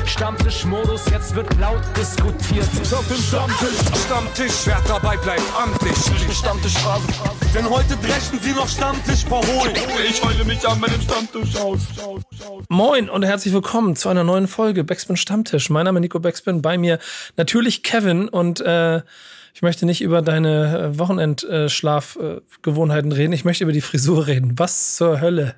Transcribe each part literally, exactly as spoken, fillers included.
Stammtischmodus, jetzt wird laut diskutiert. Ich auf dem Stammtisch, Stammtisch, wer dabei bleibt, amtlich. Stammtischphase, denn heute dreschen sie noch Stammtisch verholen. Ich heule mich an meinem Stammtisch aus. Moin und herzlich willkommen zu einer neuen Folge Backspin Stammtisch. Mein Name ist Nico Backspin, bei mir natürlich Kevin und äh, ich möchte nicht über deine Wochenendschlafgewohnheiten reden, ich möchte über die Frisur reden. Was zur Hölle?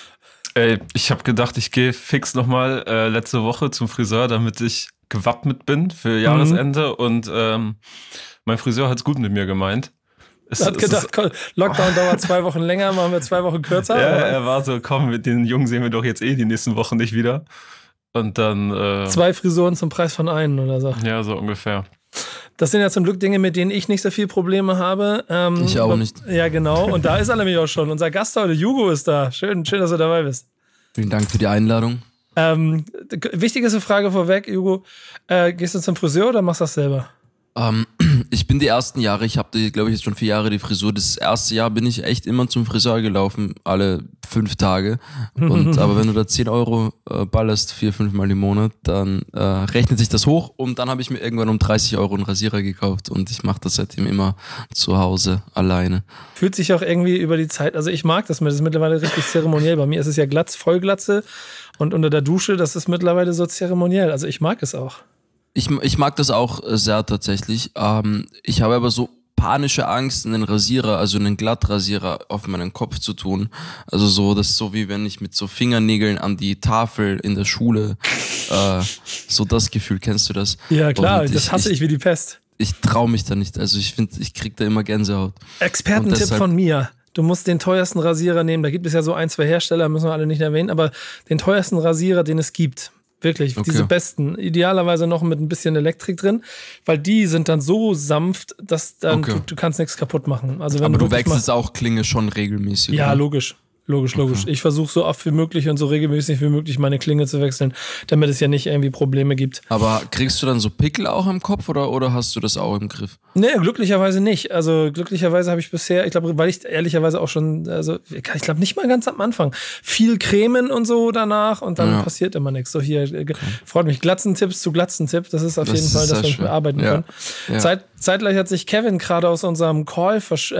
Ey, ich habe gedacht, ich gehe fix nochmal äh, letzte Woche zum Friseur, damit ich gewappnet bin für Jahresende mhm. und ähm, mein Friseur hat's gut mit mir gemeint. Er hat gedacht, komm, Lockdown dauert zwei Wochen länger, machen wir zwei Wochen kürzer. Ja, oder? Er war so, komm, mit den Jungen sehen wir doch jetzt eh die nächsten Wochen nicht wieder. Und dann äh, zwei Frisuren zum Preis von einen oder so. Ja, so ungefähr. Das sind ja zum Glück Dinge, mit denen ich nicht so viel Probleme habe. Ähm, ich auch nicht. Ja, genau. Und da ist er nämlich auch schon. Unser Gast heute, Hugo, ist da. Schön, schön, dass du dabei bist. Vielen Dank für die Einladung. Ähm, wichtigste Frage vorweg, Hugo. Äh, gehst du zum Friseur oder machst du das selber? Ähm, ich bin die ersten Jahre, ich habe, glaube ich, jetzt schon vier Jahre die Frisur. Das erste Jahr bin ich echt immer zum Friseur gelaufen, alle fünf Tage. Und aber wenn du da zehn Euro äh, ballerst, vier, fünf Mal im Monat, dann äh, rechnet sich das hoch. Und dann habe ich mir irgendwann um dreißig Euro einen Rasierer gekauft. Und ich mache das seitdem immer zu Hause alleine. Fühlt sich auch irgendwie über die Zeit, also ich mag das, das ist mittlerweile richtig zeremoniell. Bei mir ist es ja Glatz, Vollglatze. Und unter der Dusche, das ist mittlerweile so zeremoniell. Also ich mag es auch. Ich, ich mag das auch sehr tatsächlich. Ähm, ich habe aber so panische Angst, einen Rasierer, also einen Glattrasierer auf meinen Kopf zu tun. Also so, das ist so wie wenn ich mit so Fingernägeln an die Tafel in der Schule, äh, so das Gefühl, kennst du das? Ja klar, Und das ich, hasse ich, ich wie die Pest. Ich traue mich da nicht, also ich finde, ich krieg da immer Gänsehaut. Expertentipp deshalb, von mir. Du musst den teuersten Rasierer nehmen. Da gibt es ja so ein, zwei Hersteller, müssen wir alle nicht erwähnen, aber den teuersten Rasierer, den es gibt. Wirklich, okay. Diese besten. Idealerweise noch mit ein bisschen Elektrik drin, weil die sind dann so sanft, dass dann okay. du, du kannst nichts kaputt machen. Also wenn Aber du, du wechselst machst, auch Klinge schon regelmäßig. Ja, oder? logisch. Logisch, logisch. Okay. Ich versuche so oft wie möglich und so regelmäßig wie möglich meine Klinge zu wechseln, damit es ja nicht irgendwie Probleme gibt. Aber kriegst du dann so Pickel auch im Kopf oder, oder hast du das auch im Griff? Nee, glücklicherweise nicht. Also glücklicherweise habe ich bisher, ich glaube, weil ich ehrlicherweise auch schon, also ich glaube nicht mal ganz am Anfang, viel cremen und so danach und dann ja. passiert immer nichts. So hier, okay. freut mich. Glatzentipps zu Glatzentipp, das ist auf das jeden Fall, dass wir schön. bearbeiten ja. können. Ja. Zeit, zeitgleich hat sich Kevin gerade aus unserem Call versch-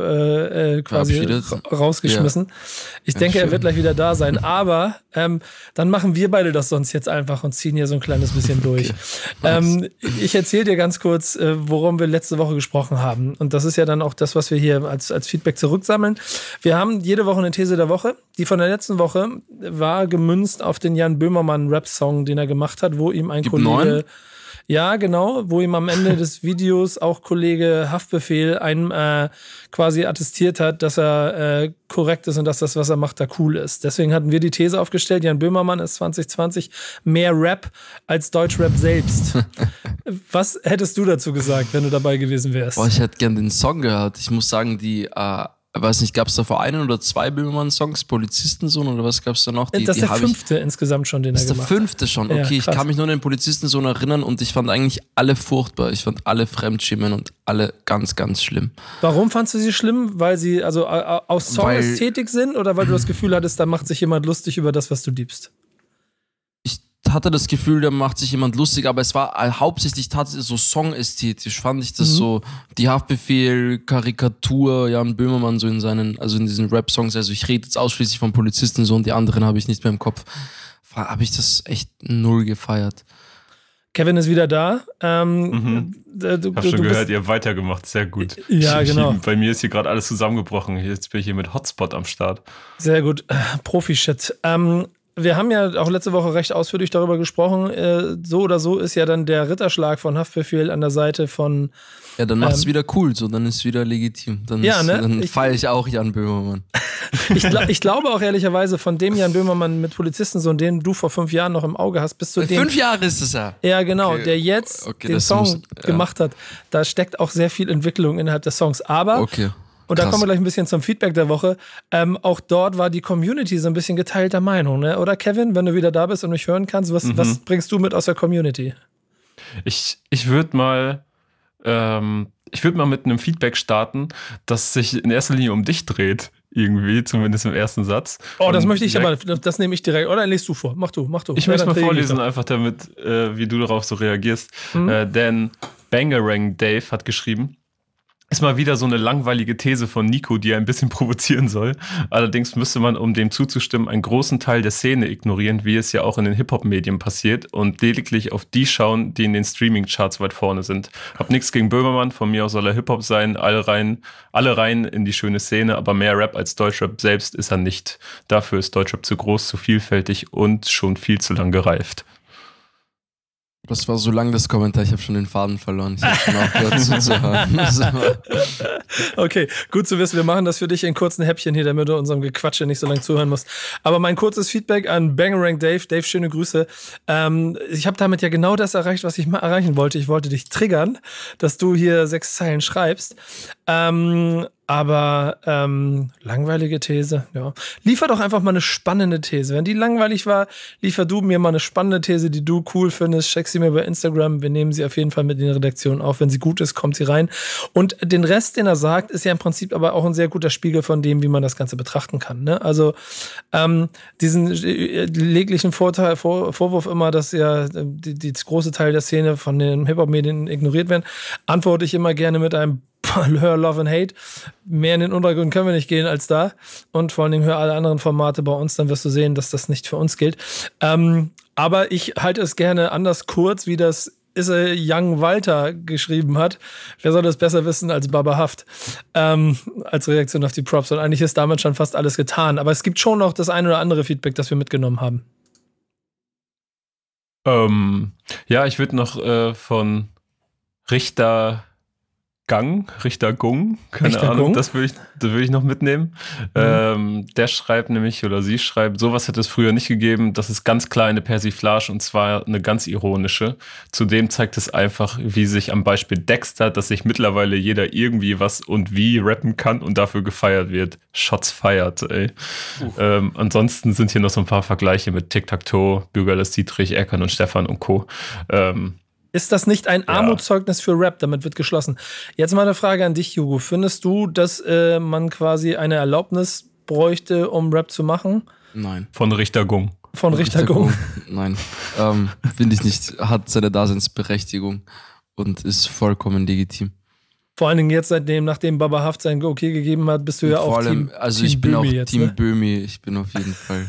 äh, äh, quasi rausgeschmissen. Ja. Ich denke, ja, er wird gleich wieder da sein, aber ähm, dann machen wir beide das sonst jetzt einfach und ziehen hier so ein kleines bisschen durch. Okay. Ähm, ich erzähle dir ganz kurz, äh, worum wir letzte Woche gesprochen haben. Und das ist ja dann auch das, was wir hier als, als Feedback zurücksammeln. Wir haben jede Woche eine These der Woche. Die von der letzten Woche war gemünzt auf den Jan Böhmermann-Rap-Song, den er gemacht hat, wo ihm ein Gib Kollege... neun? Ja, genau, wo ihm am Ende des Videos auch Kollege Haftbefehl einem äh, quasi attestiert hat, dass er äh, korrekt ist und dass das, was er macht, da cool ist. Deswegen hatten wir die These aufgestellt, Jan Böhmermann ist zwanzig zwanzig mehr Rap als Deutschrap selbst. Was hättest du dazu gesagt, wenn du dabei gewesen wärst? Boah, ich hätte gern den Song gehört. Ich muss sagen, die... Äh Ich weiß nicht, gab es da vor einen oder zwei Böhmermann-Songs, Polizistensohn oder was gab es da noch? Die, das ist die der fünfte ich, insgesamt schon, den er gemacht hat. Das ist der fünfte schon, okay. Ja, ich kann mich nur an den Polizistensohn erinnern und ich fand eigentlich alle furchtbar. Ich fand alle fremdschämen und alle ganz, ganz schlimm. Warum fandst du sie schlimm? Weil sie also aus Songästhetik sind oder weil du das Gefühl hattest, da macht sich jemand lustig über das, was du liebst? Hatte das Gefühl, da macht sich jemand lustig, aber es war hauptsächlich tatsächlich so songästhetisch, fand ich das mhm. so, die Haftbefehl, Karikatur, Jan Böhmermann so in seinen, also in diesen Rap-Songs, also ich rede jetzt ausschließlich vom Polizisten so und die anderen habe ich nicht mehr im Kopf, habe ich das echt null gefeiert. Kevin ist wieder da. Ähm, mhm. du, ich habe schon gehört, ihr habt weitergemacht, sehr gut. Ja, ich, genau. Ich, bei mir ist hier gerade alles zusammengebrochen, jetzt bin ich hier mit Hotspot am Start. Sehr gut, Profi-Shit. Ähm, Wir haben ja auch letzte Woche recht ausführlich darüber gesprochen. Äh, so oder so ist ja dann der Ritterschlag von Haftbefehl an der Seite von... Ja, dann machst du ähm, wieder cool, so, dann ist es wieder legitim. Dann, ja, ne? dann feiere ich auch Jan Böhmermann. ich, glaub, ich glaube auch ehrlicherweise, von dem Jan Böhmermann mit Polizistensohn, den du vor fünf Jahren noch im Auge hast, bis zu dem... Fünf Jahre ist es ja. Ja, genau, okay. der jetzt okay, den Song muss, ja. gemacht hat. Da steckt auch sehr viel Entwicklung innerhalb des Songs. Aber... Okay. Und da kommen wir gleich ein bisschen zum Feedback der Woche. Ähm, auch dort war die Community so ein bisschen geteilter Meinung, ne? Oder Kevin, wenn du wieder da bist und mich hören kannst, was, mhm. was bringst du mit aus der Community? Ich, ich würde mal, ähm, ich würde mal mit einem Feedback starten, das sich in erster Linie um dich dreht. irgendwie, zumindest im ersten Satz. Oh, das Und möchte ich direkt, aber, das nehme ich direkt. Oder liest du vor? Mach du, mach du. Ich ja, möchte mal vorlesen, ich einfach damit, äh, wie du darauf so reagierst. Mhm. Äh, denn Bangarang Dave hat geschrieben, ist mal wieder so eine langweilige These von Nico, die ein bisschen provozieren soll. Allerdings müsste man, um dem zuzustimmen, einen großen Teil der Szene ignorieren, wie es ja auch in den Hip-Hop-Medien passiert und lediglich auf die schauen, die in den Streaming-Charts weit vorne sind. Hab nichts gegen Böhmermann, von mir aus soll er Hip-Hop sein, alle rein, alle rein in die schöne Szene, aber mehr Rap als Deutschrap selbst ist er nicht. Dafür ist Deutschrap zu groß, zu vielfältig und schon viel zu lang gereift. Das war so lang, das Kommentar, ich habe schon den Faden verloren. Ich habe schon aufgehört zuzuhören. Okay, gut zu wissen. Wir machen das für dich in kurzen Häppchen hier, damit du unserem Gequatsche nicht so lange zuhören musst. Aber mein kurzes Feedback an Bangarang Dave. Dave, schöne Grüße. Ähm, ich habe damit ja genau das erreicht, was ich mal erreichen wollte. Ich wollte dich triggern, dass du hier sechs Zeilen schreibst. Ähm, aber ähm, langweilige These, ja. Liefer doch einfach mal eine spannende These. Wenn die langweilig war, liefer du mir mal eine spannende These, die du cool findest. Check sie mir bei Instagram. Wir nehmen sie auf jeden Fall mit in die Redaktion auf. Wenn sie gut ist, kommt sie rein. Und den Rest, den er sagt, ist ja im Prinzip aber auch ein sehr guter Spiegel von dem, wie man das Ganze betrachten kann. Ne? Also ähm, diesen leglichen Vorteil, Vor, Vorwurf immer, dass ja die, die große Teil der Szene von den Hip-Hop-Medien ignoriert werden, antworte ich immer gerne mit einem Hör Love and Hate. Mehr in den Untergrund können wir nicht gehen als da. Und vor allen Dingen hör alle anderen Formate bei uns, dann wirst du sehen, dass das nicht für uns gilt. Ähm, aber ich halte es gerne anders kurz, wie das Isse Young Walter geschrieben hat. Wer soll das besser wissen als Baba Haft? Ähm, als Reaktion auf die Props. Und eigentlich ist damit schon fast alles getan. Aber es gibt schon noch das ein oder andere Feedback, das wir mitgenommen haben. Ähm, ja, ich würde noch äh, von Richter Gang, Richter Gung, keine Richter Ahnung, Gung? das würde ich, das würde ich noch mitnehmen. Mhm. Ähm, der schreibt nämlich, oder sie schreibt, sowas hätte es früher nicht gegeben, das ist ganz klar eine Persiflage und zwar eine ganz ironische. Zudem zeigt es einfach, wie sich am Beispiel Dexter, dass sich mittlerweile jeder irgendwie was und wie rappen kann und dafür gefeiert wird. Shots feiert, ey. Uh. Ähm, ansonsten sind hier noch so ein paar Vergleiche mit Tic-Tac-Toe, Bürgerles Dietrich, Erkan und Stefan und Co. Ähm, Ist das nicht ein Armutszeugnis für Rap? Damit wird geschlossen. Jetzt mal eine Frage an dich, Hugo. Findest du, dass äh, man quasi eine Erlaubnis bräuchte, um Rap zu machen? Nein. Von Richter Gung. Von Richter Gung? Nein. Ähm, finde ich nicht. Hat seine Daseinsberechtigung und ist vollkommen legitim. Vor allen Dingen jetzt, seitdem, nachdem Baba Haft sein Okay gegeben hat, bist du ja auch allem, Team Also Team ich bin Böhmi auch jetzt, Team ne? Böhmi. Ich bin auf jeden Fall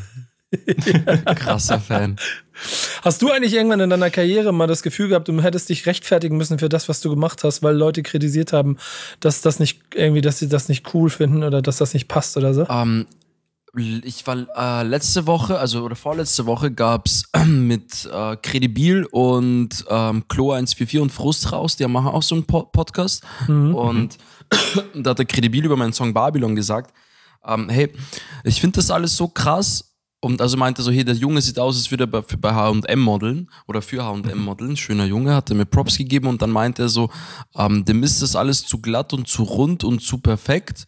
krasser Fan. Hast du eigentlich irgendwann in deiner Karriere mal das Gefühl gehabt, du hättest dich rechtfertigen müssen für das, was du gemacht hast, weil Leute kritisiert haben, dass das nicht irgendwie, dass sie das nicht cool finden oder dass das nicht passt oder so? Ähm, ich war äh, letzte Woche, also oder vorletzte Woche gab's äh, mit äh, Credibil und ähm, Klo eins vier vier und Frust raus, die machen auch so einen po- Podcast mhm. und da hat der Credibil über meinen Song Babylon gesagt, ähm, hey, ich finde das alles so krass. Und also meinte so, hey, der Junge sieht aus, als würde er bei, bei H und M modeln oder für H und M modeln. Schöner Junge, hat er mir Props gegeben und dann meinte er so, ähm, dem ist das alles zu glatt und zu rund und zu perfekt.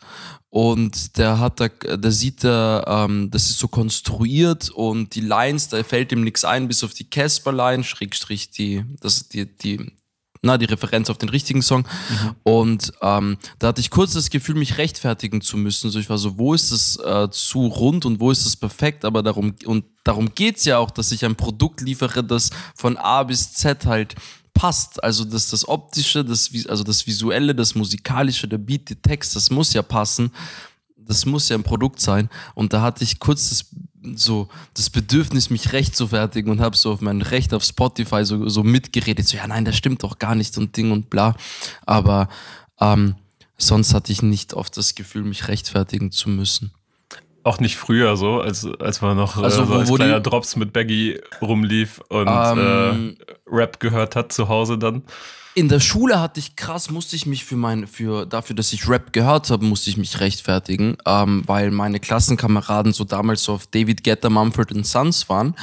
Und der hat da, der sieht da, ähm, das ist so konstruiert und die Lines, da fällt ihm nichts ein, bis auf die Casper-Line, Schrägstrich die, das, die, die, na, die Referenz auf den richtigen Song. Mhm. Und ähm, da hatte ich kurz das Gefühl, mich rechtfertigen zu müssen. So, ich war so, wo ist es äh, zu rund und wo ist es perfekt? Aber darum, und darum geht's ja auch, dass ich ein Produkt liefere, das von A bis Z halt passt. Also dass das Optische, das, also das Visuelle, das Musikalische, der Beat, der Text, das muss ja passen. Das muss ja ein Produkt sein. Und da hatte ich kurz das so das Bedürfnis, mich recht zu fertigen und habe so auf mein Recht auf Spotify so, so mitgeredet, so ja nein, das stimmt doch gar nicht und Ding und bla, aber ähm, sonst hatte ich nicht oft das Gefühl, mich rechtfertigen zu müssen. Auch nicht früher so, als, als man noch also, äh, so wo, als wo kleiner die, Drops mit Baggy rumlief und ähm, äh, Rap gehört hat zu Hause dann. In der Schule hatte ich krass, musste ich mich für mein, für, dafür, dass ich Rap gehört habe, musste ich mich rechtfertigen, ähm, weil meine Klassenkameraden so damals so auf David Guetta, Mumford and Sons waren,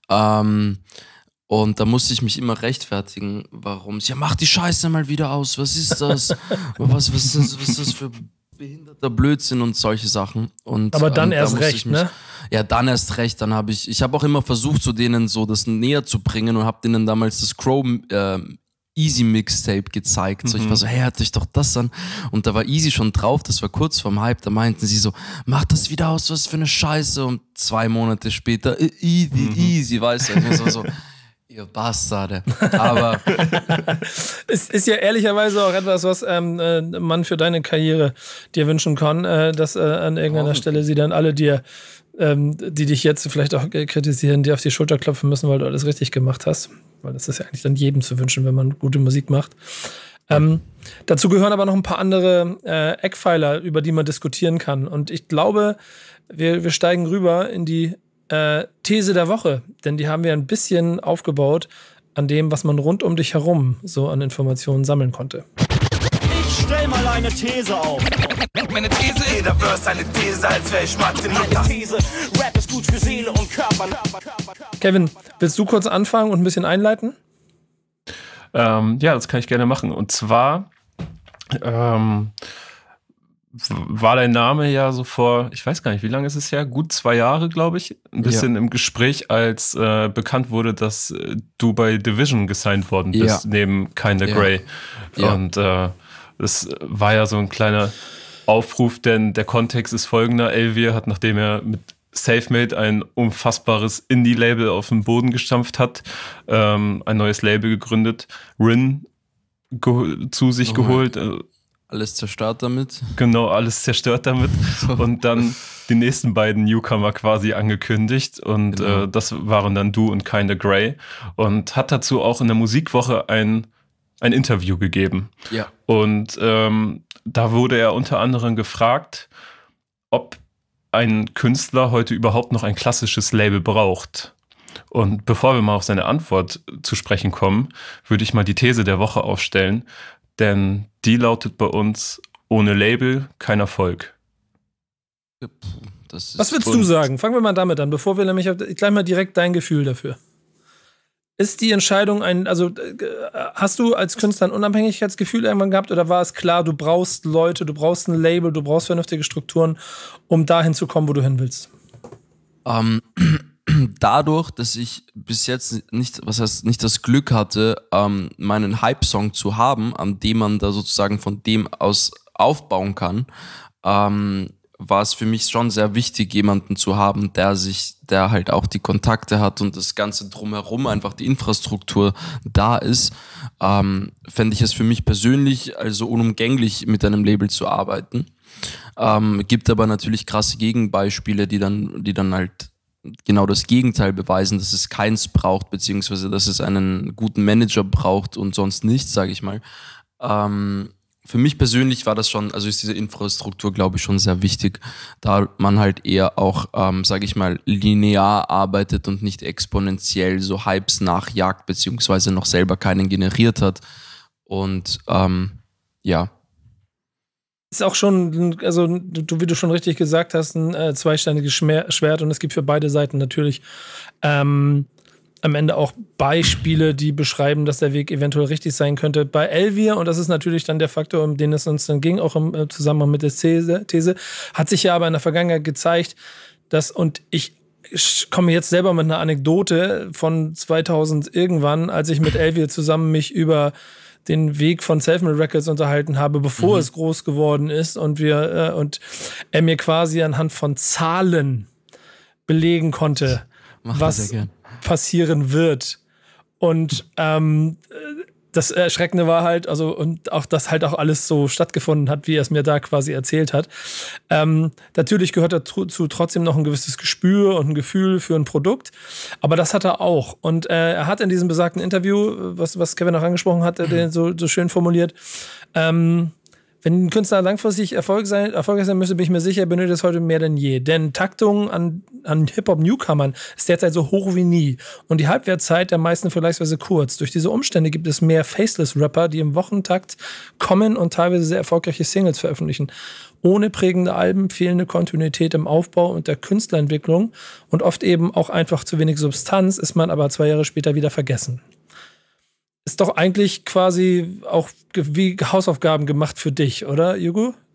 ähm, und da musste ich mich immer rechtfertigen, warum, ja, mach die Scheiße mal wieder aus, was ist das, was, was, ist, was ist das für behinderter Blödsinn und solche Sachen. Und, aber dann ähm, erst da recht, mich, ne? Ja, dann erst recht, dann habe ich, ich habe auch immer versucht, so denen so das näher zu bringen und habe denen damals das Crow, äh, Easy Mixtape gezeigt. So, Mhm. ich war so, hey, hört euch doch das an. Und da war Easy schon drauf, das war kurz vorm Hype, da meinten sie so, mach das wieder aus, was für eine Scheiße. Und zwei Monate später, äh, easy, Mhm. easy, weißt du. Also so, so, ihr Bastarde. Aber Es ist ja ehrlicherweise auch etwas, was ähm, äh, man für deine Karriere dir wünschen kann, äh, dass äh, an irgendeiner Stelle sie dann alle dir, ähm, die dich jetzt vielleicht auch äh, kritisieren, dir auf die Schulter klopfen müssen, weil du alles richtig gemacht hast. Weil das ist ja eigentlich dann jedem zu wünschen, wenn man gute Musik macht. Ähm, dazu gehören aber noch ein paar andere äh, Eckpfeiler, über die man diskutieren kann. Und ich glaube, wir, wir steigen rüber in die äh, These der Woche, denn die haben wir ein bisschen aufgebaut an dem, was man rund um dich herum so an Informationen sammeln konnte. Ich stell mal eine These auf. Meine These ist, jeder Verse eine These, als wäre ich Mathe. Meine These, Rap ist gut für Seele und Körper. Kevin, willst du kurz anfangen und ein bisschen einleiten? Ähm, ja, das kann ich gerne machen. Und zwar ähm, w- war dein Name ja so vor, ich weiß gar nicht, wie lange ist es her? Gut zwei Jahre, glaube ich. Ein bisschen im Gespräch, als äh, bekannt wurde, dass äh, du bei Division gesigned worden bist, Ja. neben Kinda Ja. Grey. Ja. Und äh, das war ja so ein kleiner Aufruf, denn der Kontext ist folgender. Elvier hat, nachdem er mit Selfmade ein unfassbares Indie-Label auf den Boden gestampft hat, ähm, ein neues Label gegründet, Rin geho- zu sich Oh, geholt, äh, alles zerstört damit. genau, alles zerstört damit und dann die nächsten beiden Newcomer quasi angekündigt und Genau. äh, das waren dann du und Kinda Grey und hat dazu auch in der Musikwoche ein, ein Interview gegeben. Ja. Und ähm, da wurde er unter anderem gefragt, ob ein Künstler heute überhaupt noch ein klassisches Label braucht. Und bevor wir mal auf seine Antwort zu sprechen kommen, würde ich mal die These der Woche aufstellen, denn die lautet bei uns, ohne Label kein Erfolg. Das ist Was würdest du und- sagen? Fangen wir mal damit an, bevor wir nämlich auf, gleich mal direkt dein Gefühl dafür. Ist die Entscheidung ein, also äh, hast du als Künstler ein Unabhängigkeitsgefühl irgendwann gehabt oder war es klar, du brauchst Leute, du brauchst ein Label, du brauchst vernünftige Strukturen, um dahin zu kommen, wo du hin willst? Ähm, dadurch, dass ich bis jetzt nicht, was heißt, nicht das Glück hatte, ähm, meinen Hype-Song zu haben, an dem man da sozusagen von dem aus aufbauen kann, ähm, war es für mich schon sehr wichtig, jemanden zu haben, der sich, der halt auch die Kontakte hat und das Ganze drumherum, einfach die Infrastruktur da ist, ähm, fände ich es für mich persönlich also unumgänglich, mit einem Label zu arbeiten. Ähm, gibt aber natürlich krasse Gegenbeispiele, die dann, die dann halt genau das Gegenteil beweisen, dass es keins braucht, beziehungsweise dass es einen guten Manager braucht und sonst nichts, sage ich mal. Ähm, für mich persönlich war das schon, also ist diese Infrastruktur, glaube ich, schon sehr wichtig, da man halt eher auch, ähm, sage ich mal, linear arbeitet und nicht exponentiell so Hypes nachjagt, beziehungsweise noch selber keinen generiert hat. Und ähm, ja. Ist auch schon, also du, wie du schon richtig gesagt hast, ein äh, zweischneidiges Schmer- Schwert und es gibt für beide Seiten natürlich ähm, am Ende auch Beispiele, die beschreiben, dass der Weg eventuell richtig sein könnte. Bei Elvier, und das ist natürlich dann der Faktor, um den es uns dann ging, auch im äh, Zusammenhang mit der These, These, hat sich ja aber in der Vergangenheit gezeigt, dass, und ich ich komme jetzt selber mit einer Anekdote von zweitausend irgendwann, als ich mit Elvier zusammen mich über den Weg von Selfmade Records unterhalten habe, bevor Mhm. es groß geworden ist und wir äh, und er mir quasi anhand von Zahlen belegen konnte, Mach das was sehr gern. passieren wird. Und ähm, das Erschreckende war halt, also und auch, dass halt auch alles so stattgefunden hat, wie er es mir da quasi erzählt hat. Ähm, natürlich gehört dazu trotzdem noch ein gewisses Gespür und ein Gefühl für ein Produkt, aber das hat er auch. Und äh, er hat in diesem besagten Interview, was, was Kevin auch angesprochen hat, mhm. den so, so schön formuliert, ähm, wenn ein Künstler langfristig Erfolg sein, erfolgreich sein müsste, bin ich mir sicher, benötigt es heute mehr denn je. Denn Taktung an, an Hip-Hop-Newcomern ist derzeit so hoch wie nie. Und die Halbwertszeit der meisten vergleichsweise kurz. Durch diese Umstände gibt es mehr Faceless-Rapper, die im Wochentakt kommen und teilweise sehr erfolgreiche Singles veröffentlichen. Ohne prägende Alben, fehlende Kontinuität im Aufbau und der Künstlerentwicklung und oft eben auch einfach zu wenig Substanz, ist man aber zwei Jahre später wieder vergessen. Ist doch eigentlich quasi auch wie Hausaufgaben gemacht für dich, oder, Jugo?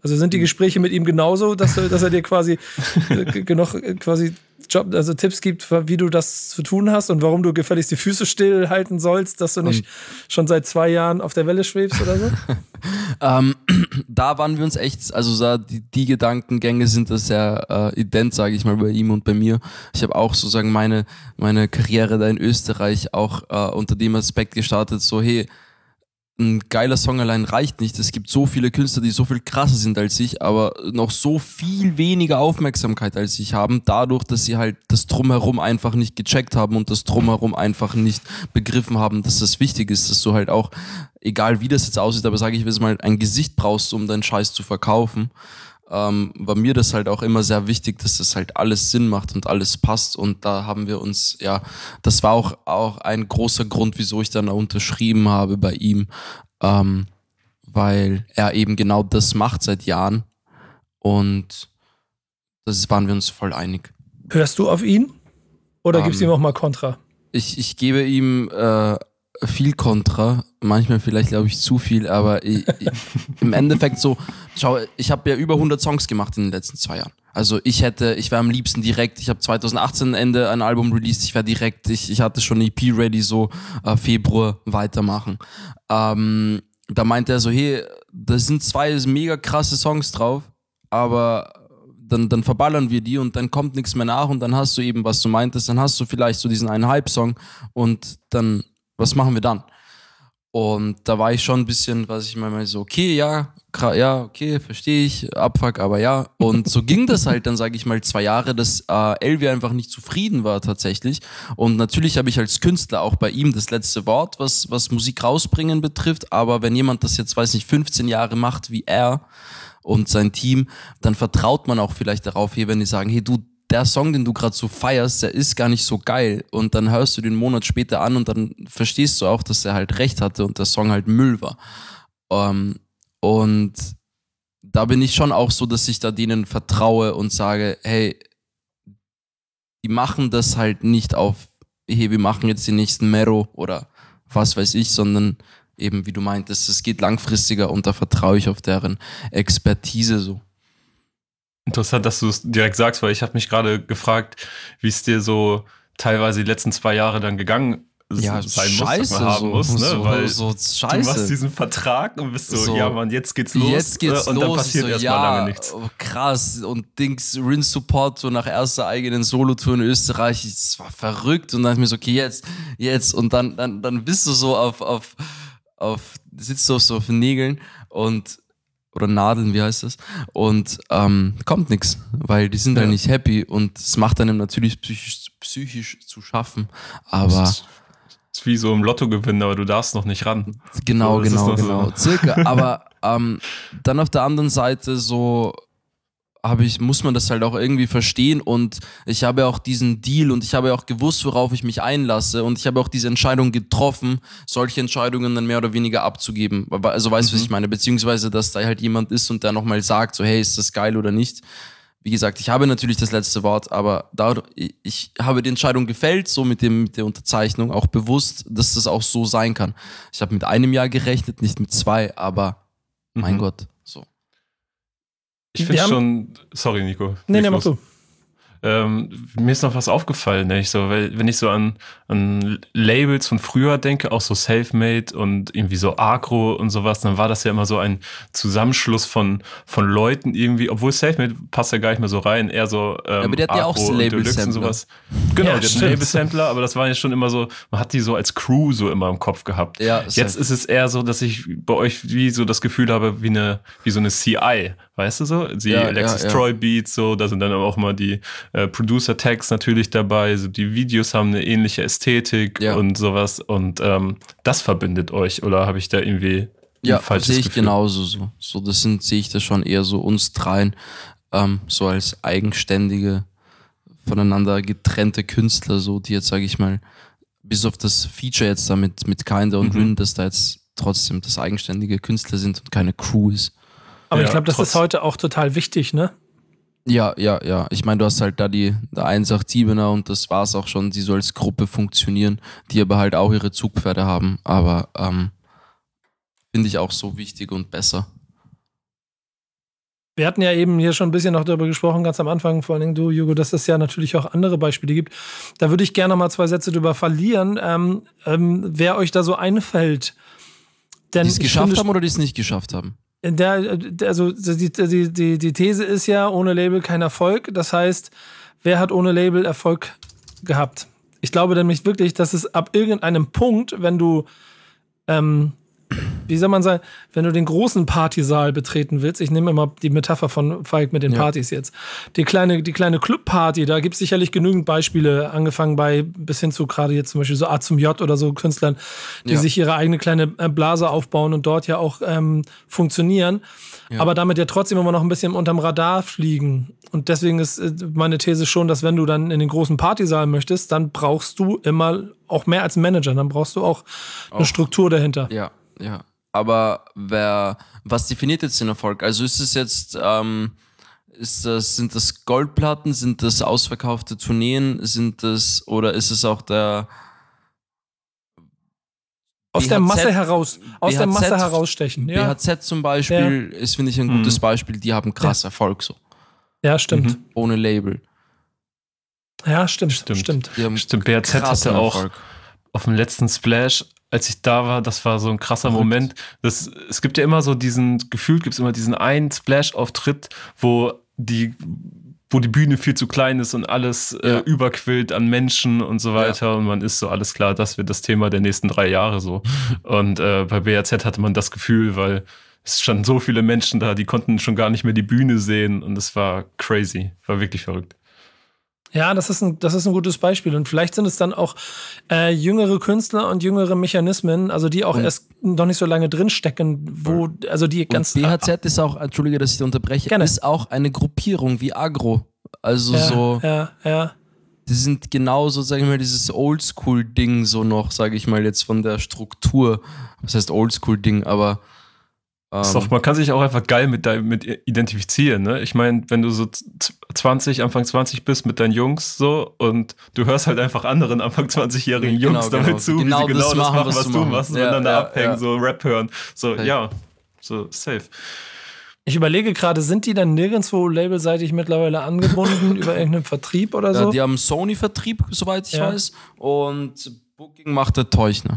Also sind die Gespräche mit ihm genauso, dass, dass er dir quasi äh, genug äh, quasi Job, also Tipps gibt, wie du das zu tun hast und warum du gefälligst die Füße stillhalten sollst, dass du nicht und schon seit zwei Jahren auf der Welle schwebst oder so? ähm, da waren wir uns echt, also da, die, die Gedankengänge sind da sehr äh, ident, sage ich mal, bei ihm und bei mir. Ich habe auch sozusagen meine, meine Karriere da in Österreich auch äh, unter dem Aspekt gestartet, so hey, ein geiler Song allein reicht nicht. Es gibt so viele Künstler, die so viel krasser sind als ich, aber noch so viel weniger Aufmerksamkeit als ich haben, dadurch, dass sie halt das Drumherum einfach nicht gecheckt haben und das Drumherum einfach nicht begriffen haben, dass das wichtig ist, dass du halt auch, egal wie das jetzt aussieht, aber sage ich jetzt mal, ein Gesicht brauchst, um deinen Scheiß zu verkaufen. Ähm, war mir das halt auch immer sehr wichtig, dass das halt alles Sinn macht und alles passt und da haben wir uns, ja, das war auch, auch ein großer Grund, wieso ich dann unterschrieben habe bei ihm, ähm, weil er eben genau das macht seit Jahren und das waren wir uns voll einig. Hörst du auf ihn oder ähm, gibst du ihm auch mal Kontra? Ich, ich gebe ihm äh, viel Kontra, manchmal vielleicht glaube ich zu viel, aber ich, ich, im Endeffekt so, schau, ich habe ja über hundert Songs gemacht in den letzten zwei Jahren. Also ich hätte, ich wäre am liebsten direkt, ich habe zwanzig achtzehn Ende ein Album released, ich wäre direkt, ich, ich hatte schon eine E P ready, so äh, Februar weitermachen. Ähm, da meinte er so, hey, da sind zwei mega krasse Songs drauf, aber dann, dann verballern wir die und dann kommt nichts mehr nach und dann hast du eben, was du meintest, dann hast du vielleicht so diesen einen Hype-Song und dann was machen wir dann? Und da war ich schon ein bisschen, was ich mal so, okay, ja, ja, okay, verstehe ich, Abfuck, aber ja. Und so ging das halt dann, sage ich mal, zwei Jahre, dass äh, Elvi einfach nicht zufrieden war tatsächlich. Und natürlich habe ich als Künstler auch bei ihm das letzte Wort, was, was Musik rausbringen betrifft. Aber wenn jemand das jetzt, weiß nicht, fünfzehn Jahre macht wie er und sein Team, dann vertraut man auch vielleicht darauf, hier, wenn die sagen, hey, du, der Song, den du gerade so feierst, der ist gar nicht so geil und dann hörst du den Monat später an und dann verstehst du auch, dass er halt recht hatte und der Song halt Müll war. Um, und da bin ich schon auch so, dass ich da denen vertraue und sage, hey, die machen das halt nicht auf, hey, wir machen jetzt den nächsten Mero oder was weiß ich, sondern eben, wie du meintest, es geht langfristiger und da vertraue ich auf deren Expertise so. Interessant, dass du es direkt sagst, weil ich habe mich gerade gefragt, wie es dir so teilweise die letzten zwei Jahre dann gegangen ja, sein scheiße, muss, dass man haben so, muss, ne? so, weil so scheiße. Du machst diesen Vertrag und bist so, so ja Mann, jetzt geht's los jetzt geht's und los. dann passiert so, erstmal ja, lange nichts. Oh, krass und Dings, Rinse Support so nach erster eigenen Solo-Tour in Österreich, das war verrückt und dann dachte ich mir so, okay, jetzt, jetzt und dann, dann, dann bist du so auf, auf, auf, sitzt du so auf den Nägeln und oder Nadeln, wie heißt das? Und ähm, kommt nichts, weil die sind ja. halt nicht happy und es macht einem natürlich psychisch, psychisch zu schaffen, aber das ist, das ist wie so im Lottogewinn, aber du darfst noch nicht ran. Genau, so, genau, genau, so. Circa, aber ähm, dann auf der anderen Seite so habe ich, muss man das halt auch irgendwie verstehen und ich habe auch diesen Deal und ich habe auch gewusst, worauf ich mich einlasse und ich habe auch diese Entscheidung getroffen, solche Entscheidungen dann mehr oder weniger abzugeben. Also weißt du, mhm. was ich meine? Beziehungsweise, dass da halt jemand ist und der nochmal sagt, so hey, ist das geil oder nicht? Wie gesagt, ich habe natürlich das letzte Wort, aber da, ich habe die Entscheidung gefällt, so mit, dem, mit der Unterzeichnung, auch bewusst, dass das auch so sein kann. Ich habe mit einem Jahr gerechnet, nicht mit zwei, aber mhm. mein Gott, so. Ich finde schon, sorry Nico. Nee, nee, mach du. Ähm, mir ist noch was aufgefallen, ne? Ich so, weil, wenn ich so an, an Labels von früher denke, auch so Selfmade und irgendwie so Agro und sowas, dann war das ja immer so ein Zusammenschluss von, von Leuten irgendwie, obwohl Selfmade passt ja gar nicht mehr so rein, eher so ähm, ja, aber der hat ja auch so Label-Sampler. Sowas. Genau, ja, der hat einen Label-Sampler, aber das war ja schon immer so, man hat die so als Crew so immer im Kopf gehabt. Ja, Jetzt halt ist es eher so, dass ich bei euch wie so das Gefühl habe, wie eine, wie so eine C I, weißt du so? Die ja, Alexis ja, ja. Troy Beats, so, da sind dann auch mal die äh, Producer-Tags natürlich dabei, so die Videos haben eine ähnliche Ästhetik ja. und sowas und ähm, das verbindet euch oder habe ich da irgendwie ja, ein falsches sehe ich Gefühl? genauso so. So, das sind, sehe ich das schon eher so uns dreien, ähm, so als eigenständige, voneinander getrennte Künstler, so, die jetzt, sage ich mal, bis auf das Feature jetzt da mit, mit Kinda und Mhm. Rin, dass da jetzt trotzdem das eigenständige Künstler sind und keine Crew ist. Aber Ja, ich glaube, das trotz- ist heute auch total wichtig, ne? Ja, ja, ja. Ich meine, du hast halt da die der eins acht siebener und das war's auch schon, die so als Gruppe funktionieren, die aber halt auch ihre Zugpferde haben. Aber ähm, finde ich auch so wichtig und besser. Wir hatten ja eben hier schon ein bisschen noch darüber gesprochen, ganz am Anfang, vor allen Dingen du, Hugo, dass es ja natürlich auch andere Beispiele gibt. Da würde ich gerne noch mal zwei Sätze drüber verlieren, ähm, ähm, wer euch da so einfällt. Denn die es geschafft finde, haben oder die es nicht geschafft haben? Der, also die, die, die, die These ist ja, ohne Label kein Erfolg. Das heißt, wer hat ohne Label Erfolg gehabt? Ich glaube nämlich wirklich, dass es ab irgendeinem Punkt, wenn du ähm, wie soll man sagen, wenn du den großen Partysaal betreten willst, ich nehme immer die Metapher von Falk mit den ja. Partys jetzt, die kleine, die kleine Clubparty, da gibt es sicherlich genügend Beispiele, angefangen bei bis hin zu gerade jetzt zum Beispiel so A zum J oder so Künstlern, die ja. sich ihre eigene kleine Blase aufbauen und dort ja auch ähm, funktionieren, ja. aber damit ja trotzdem immer noch ein bisschen unterm Radar fliegen. Und deswegen ist meine These schon, dass wenn du dann in den großen Partysaal möchtest, dann brauchst du immer auch mehr als einen Manager, dann brauchst du auch, auch eine Struktur dahinter. Ja. Ja, aber wer, was definiert jetzt den Erfolg? Also ist es jetzt, ähm, ist das, sind das Goldplatten, sind das ausverkaufte Tourneen, sind das, oder ist es auch der aus B H Z, der Masse heraus, aus B H Z, der Masse herausstechen. Ja. B H Z zum Beispiel ja. ist, finde ich, ein gutes mhm. Beispiel, die haben krass ja. Erfolg so. Ja, stimmt. Mhm. Ohne Label. Ja, stimmt, stimmt. Stimmt, stimmt. B H Z hatte auch Erfolg. Auf dem letzten Splash, als ich da war, das war so ein krasser Verrückt. Moment. Das, es gibt ja immer so diesen, gefühlt gibt es immer diesen einen Splash-Auftritt, wo die, wo die Bühne viel zu klein ist und alles ja. äh, überquillt an Menschen und so weiter. Ja. Und man ist so, alles klar, das wird das Thema der nächsten drei Jahre so. Und äh, bei B H Z hatte man das Gefühl, weil es standen so viele Menschen da, die konnten schon gar nicht mehr die Bühne sehen. Und es war crazy, war wirklich verrückt. Ja, das ist ein, das ist ein gutes Beispiel. Und vielleicht sind es dann auch äh, jüngere Künstler und jüngere Mechanismen, also die auch und erst noch nicht so lange drinstecken, wo, also die ganz. Und B H Z ist auch, entschuldige, dass ich dich unterbreche, gerne. Ist auch eine Gruppierung wie Agro. Also ja, so. Ja, ja. Die sind genauso, sag ich mal, dieses Oldschool-Ding so noch, sage ich mal, jetzt von der Struktur. Was heißt Oldschool-Ding, aber. Ist doch, man kann sich auch einfach geil mit, mit identifizieren, ne? Ich meine, wenn du so zwanzig, Anfang zwanzig bist mit deinen Jungs so und du hörst halt einfach anderen Anfang zwanzigjährigen genau, Jungs damit genau. zu, genau wie sie genau das, das machen, was, was du machen. machst, und ja, miteinander ja, abhängen, ja. so Rap hören. So, okay. ja, so safe. Ich überlege gerade, sind die dann nirgendwo labelseitig mittlerweile angebunden über irgendeinen Vertrieb oder so? Ja, die haben Sony-Vertrieb, soweit ich ja. weiß, und Booking macht der Teuchner.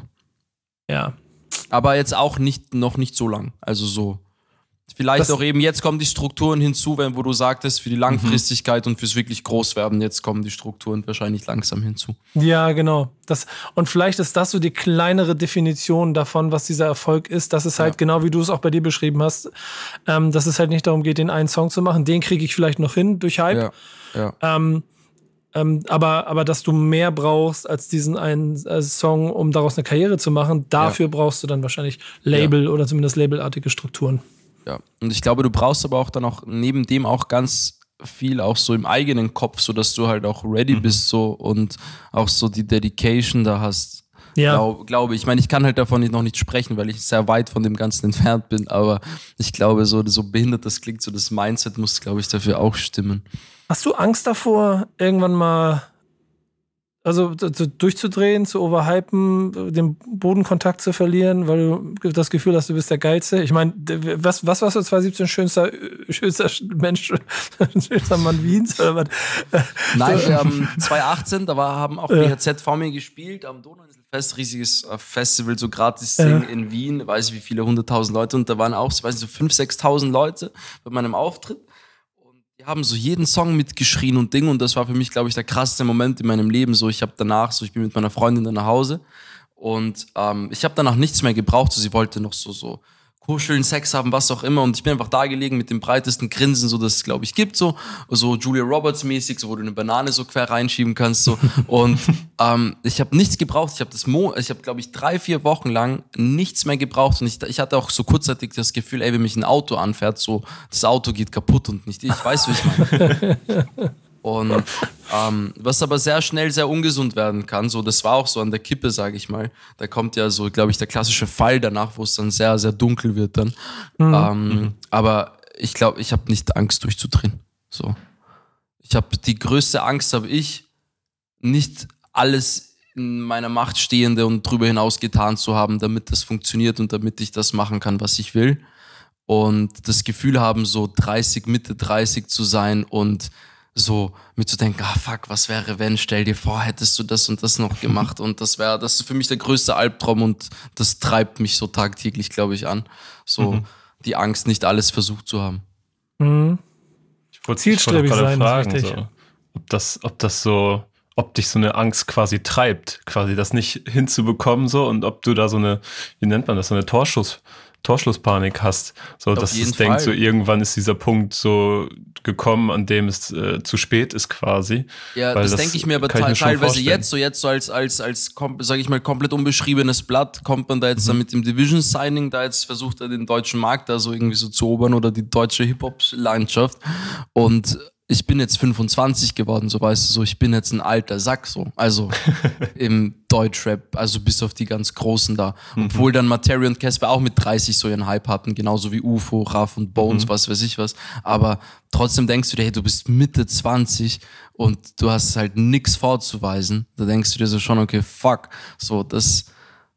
Ja. Aber jetzt auch nicht, noch nicht so lang. Also so. Vielleicht das auch eben, jetzt kommen die Strukturen hinzu, wenn, wo du sagtest, für die Langfristigkeit mhm. und fürs wirklich Großwerden, jetzt kommen die Strukturen wahrscheinlich langsam hinzu. Ja, genau. Das, und vielleicht ist das so die kleinere Definition davon, was dieser Erfolg ist, dass es halt, ja. genau wie du es auch bei dir beschrieben hast, ähm, dass es halt nicht darum geht, den einen Song zu machen, den kriege ich vielleicht noch hin durch Hype. Ja. Ja. Ähm, ähm, aber, aber dass du mehr brauchst als diesen einen äh, Song, um daraus eine Karriere zu machen, dafür ja. brauchst du dann wahrscheinlich Label ja. oder zumindest labelartige Strukturen. Ja, und ich glaube, du brauchst aber auch dann auch neben dem auch ganz viel auch so im eigenen Kopf, so dass du halt auch ready mhm. bist so und auch so die Dedication da hast. Ja. Glaube glaub ich. Ich meine, ich kann halt davon noch nicht sprechen, weil ich sehr weit von dem Ganzen entfernt bin, aber ich glaube, so, so behindert das klingt, so das Mindset muss, glaube ich, dafür auch stimmen. Hast du Angst davor, irgendwann mal also durchzudrehen, zu overhypen, den Bodenkontakt zu verlieren, weil du das Gefühl hast, du bist der Geilste? Ich meine, was, was warst du zwanzig siebzehn schönster, schönster Mensch, schönster Mann Wiens? Oder was? Nein, wir haben zwanzig achtzehn, da war, haben auch B H Z vor mir gespielt, am Donauinselfest, riesiges Festival, so gratis singen ja. in Wien, weiß ich wie viele, hunderttausend Leute, und da waren auch, weiß ich, so fünftausend, sechstausend Leute bei meinem Auftritt. Haben so jeden Song mitgeschrien und Ding, und das war für mich, glaube ich, der krasseste Moment in meinem Leben. So, ich habe danach, so ich bin mit meiner Freundin dann nach Hause und ähm, ich habe danach nichts mehr gebraucht. So, sie wollte noch so so kuscheln, Sex haben, was auch immer, und ich bin einfach da gelegen mit dem breitesten Grinsen, so das es, glaube ich, gibt, so so Julia Roberts mäßig, so wo du eine Banane so quer reinschieben kannst, so und ähm, ich habe nichts gebraucht. Ich habe das Mo, ich habe, glaube ich, drei vier Wochen lang nichts mehr gebraucht, und ich, ich hatte auch so kurzzeitig das Gefühl, ey, wenn mich ein Auto anfährt, so das Auto geht kaputt und nicht ich. Weißt du, wie ich meine? Und ähm, was aber sehr schnell sehr ungesund werden kann, so das war auch so an der Kippe, sage ich mal. Da kommt ja so, glaube ich, der klassische Fall danach, wo es dann sehr, sehr dunkel wird dann. Mhm. Ähm, mhm. Aber ich glaube, ich habe nicht Angst durchzudrehen. So, ich habe die größte Angst, habe ich, nicht alles in meiner Macht Stehende und darüber hinaus getan zu haben, damit das funktioniert und damit ich das machen kann, was ich will. und das Gefühl haben, so dreißig, Mitte dreißig zu sein und so mit zu denken, ah fuck, was wäre wenn, stell dir vor, hättest du das und das noch gemacht und das wäre, das ist für mich der größte Albtraum und das treibt mich so tagtäglich, glaube ich, an. So mhm. die Angst, nicht alles versucht zu haben. Mhm. Ich wollte Zielstrebig sein, fragen, ist so, ob das, ob das so, ob dich so eine Angst quasi treibt, quasi das nicht hinzubekommen so und ob du da so eine, wie nennt man das, so eine Torschuss Torschlusspanik hast, so Auf dass jeden du denkst, so Fall. irgendwann ist dieser Punkt so gekommen, an dem es äh, zu spät ist quasi. Ja, Weil das, denke ich mir aber kann ich mir te- schon teilweise vorstellen. jetzt, so jetzt so als, als, als, kom- sag ich mal, komplett unbeschriebenes Blatt, kommt man da jetzt Mhm. dann mit dem Division-Signing, da jetzt versucht er den deutschen Markt da so irgendwie so zu erobern oder die deutsche Hip-Hop-Landschaft und ich bin jetzt fünfundzwanzig geworden, so weißt du, so ich bin jetzt ein alter Sack, so, also im Deutschrap, also bis auf die ganz Großen da. Mhm. Obwohl dann Materia und Casper auch mit dreißig so ihren Hype hatten, genauso wie U F O, Raff und Bones, Mhm. was weiß ich was. Aber trotzdem denkst du dir, hey, du bist Mitte zwanzig und du hast halt nix vorzuweisen. Da denkst du dir so schon, okay, fuck, so, das,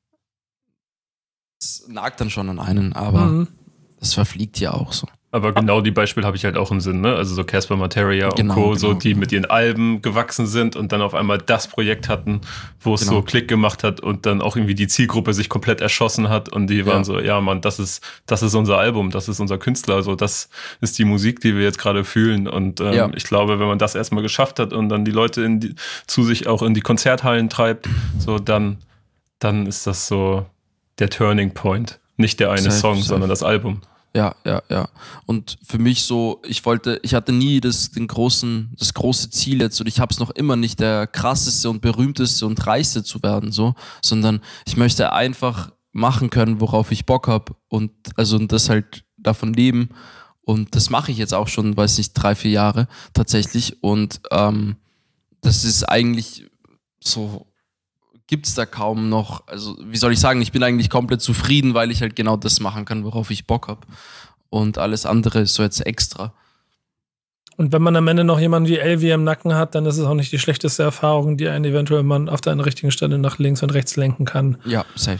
das nagt dann schon an einen, aber Mhm. das verfliegt ja auch so. Aber genau die Beispiele habe ich halt auch im Sinn, ne? Also so Casper Materia Genau, und Co., so genau. die mit ihren Alben gewachsen sind und dann auf einmal das Projekt hatten, wo es Genau. so Klick gemacht hat und dann auch irgendwie die Zielgruppe sich komplett erschossen hat und die waren Ja. so, ja Mann, das ist, das ist unser Album, das ist unser Künstler, so das ist die Musik, die wir jetzt gerade fühlen und ähm, Ja. ich glaube, wenn man das erstmal geschafft hat und dann die Leute in die, zu sich auch in die Konzerthallen treibt, so dann, dann ist das so der Turning Point. Nicht der eine Safe, Song, safe. sondern das Album. Ja, ja, ja. Und für mich so, ich wollte, ich hatte nie das, den großen, das große Ziel jetzt und ich habe es noch immer nicht, der krasseste und berühmteste und reichste zu werden, so, sondern ich möchte einfach machen können, worauf ich Bock habe und also und das halt davon leben und das mache ich jetzt auch schon, weiß nicht, drei, vier Jahre tatsächlich und ähm, das ist eigentlich so, gibt's da kaum noch, also wie soll ich sagen, ich bin eigentlich komplett zufrieden, weil ich halt genau das machen kann, worauf ich Bock habe. Und alles andere ist so jetzt extra. Und wenn man am Ende noch jemanden wie Elvi im Nacken hat, dann ist es auch nicht die schlechteste Erfahrung, die einen eventuell man auf der richtigen Stelle nach links und rechts lenken kann. Ja, safe.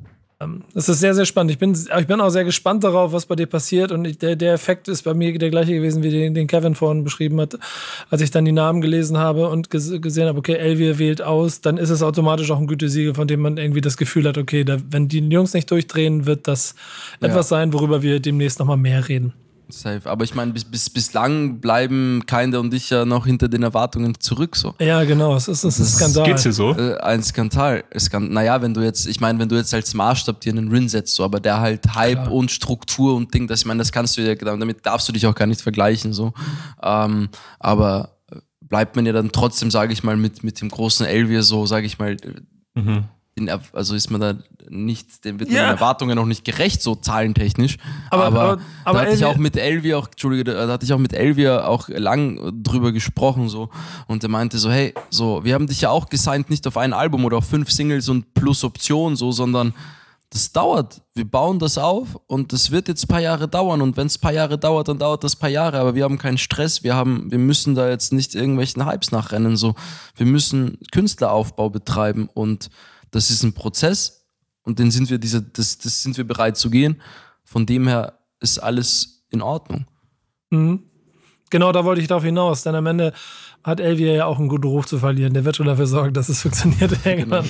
Das ist sehr, sehr spannend. Ich bin, ich bin auch sehr gespannt darauf, was bei dir passiert. Und ich, der, der Effekt ist bei mir der gleiche gewesen, wie den, den Kevin vorhin beschrieben hat. Als ich dann die Namen gelesen habe und ges- gesehen habe, okay, Elvi wählt aus, dann ist es automatisch auch ein Gütesiegel, von dem man irgendwie das Gefühl hat, okay, da, wenn die Jungs nicht durchdrehen, wird das Ja. etwas sein, worüber wir demnächst nochmal mehr reden. Safe. Aber ich meine, bis, bis, bislang bleiben Kinder und ich ja noch hinter den Erwartungen zurück, so. Ja, genau. Es ist, es ist ein Skandal. Geht's dir so? Äh, ein Skandal. Skan- naja, wenn du jetzt, ich meine, wenn du jetzt als Maßstab dir einen Rin setzt, so, aber der halt Hype Klar. und Struktur und Ding, das, ich meine, das kannst du ja, damit darfst du dich auch gar nicht vergleichen, so. Ähm, aber bleibt man ja dann trotzdem, sage ich mal, mit, mit dem großen Elvier so, sage ich mal, Mhm. den, Er- also ist man da nicht, dem wird Ja. man den Erwartungen noch nicht gerecht, so zahlentechnisch. Aber- Aber, aber- aber da hatte ich Elvi- auch mit Elvier auch, Entschuldige, da hatte ich auch mit Elvier auch lang drüber gesprochen, so. Und er meinte so, hey, so, wir haben dich ja auch gesigned, nicht auf ein Album oder auf fünf Singles und plus Option, so, sondern das dauert. Wir bauen das auf und das wird jetzt ein paar Jahre dauern. Und wenn es ein paar Jahre dauert, dann dauert das ein paar Jahre. Aber wir haben keinen Stress. Wir haben, wir müssen da jetzt nicht irgendwelchen Hypes nachrennen. So, wir müssen Künstleraufbau betreiben und das ist ein Prozess und den sind wir diese, das, das sind wir bereit zu gehen. Von dem her ist alles in Ordnung. Mhm. Genau, da wollte ich darauf hinaus, denn am Ende hat Elvier ja auch einen guten Ruf zu verlieren. Der wird schon dafür sorgen, dass es funktioniert irgendwann.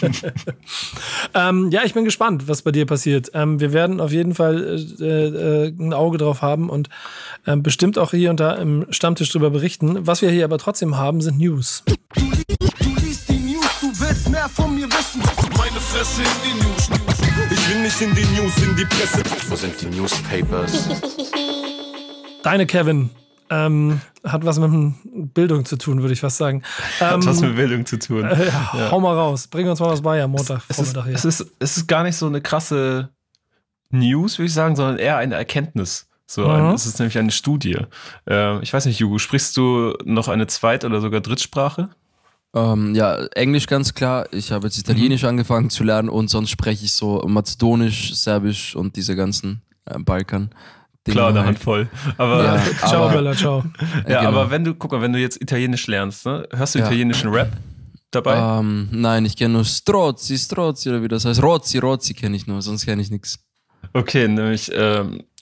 ähm, ja, ich bin gespannt, was bei dir passiert. Ähm, wir werden auf jeden Fall äh, äh, ein Auge drauf haben und ähm, bestimmt auch hier und da im Stammtisch drüber berichten. Was wir hier aber trotzdem haben, sind News. Du liest die News, du willst mehr von mir wissen. Meine Fresse in die News. Ich will nicht in die News, in die Presse. Wo sind die Newspapers? Deine Kevin ähm, hat was mit Bildung zu tun, würde ich fast sagen. Hat Ähm, was mit Bildung zu tun. äh, ja, hau mal raus. Bring uns mal was bei am Montag. es, ist, Vormittag hier. es, ist, es ist gar nicht so eine krasse News, würde ich sagen, sondern eher eine Erkenntnis. So Mhm. ein, es ist nämlich eine Studie. Äh, ich weiß nicht, Jugo, sprichst du noch eine Zweit- oder sogar Drittsprache? Ähm, ja, Englisch ganz klar. Ich habe jetzt Italienisch angefangen zu lernen und sonst spreche ich so Mazedonisch, Serbisch und diese ganzen äh, Balkan. Klar, eine halt. Handvoll. Aber, Ja, ciao, aber- Bella, ciao. ja, genau. aber wenn du, guck mal, wenn du jetzt Italienisch lernst, ne, hörst du Ja. italienischen Rap dabei? Ähm, nein, ich kenne nur Strozzi, Strozzi oder wie das heißt. Rozzi, Rozzi kenne ich nur, sonst kenne ich nichts. Okay, nämlich, ähm,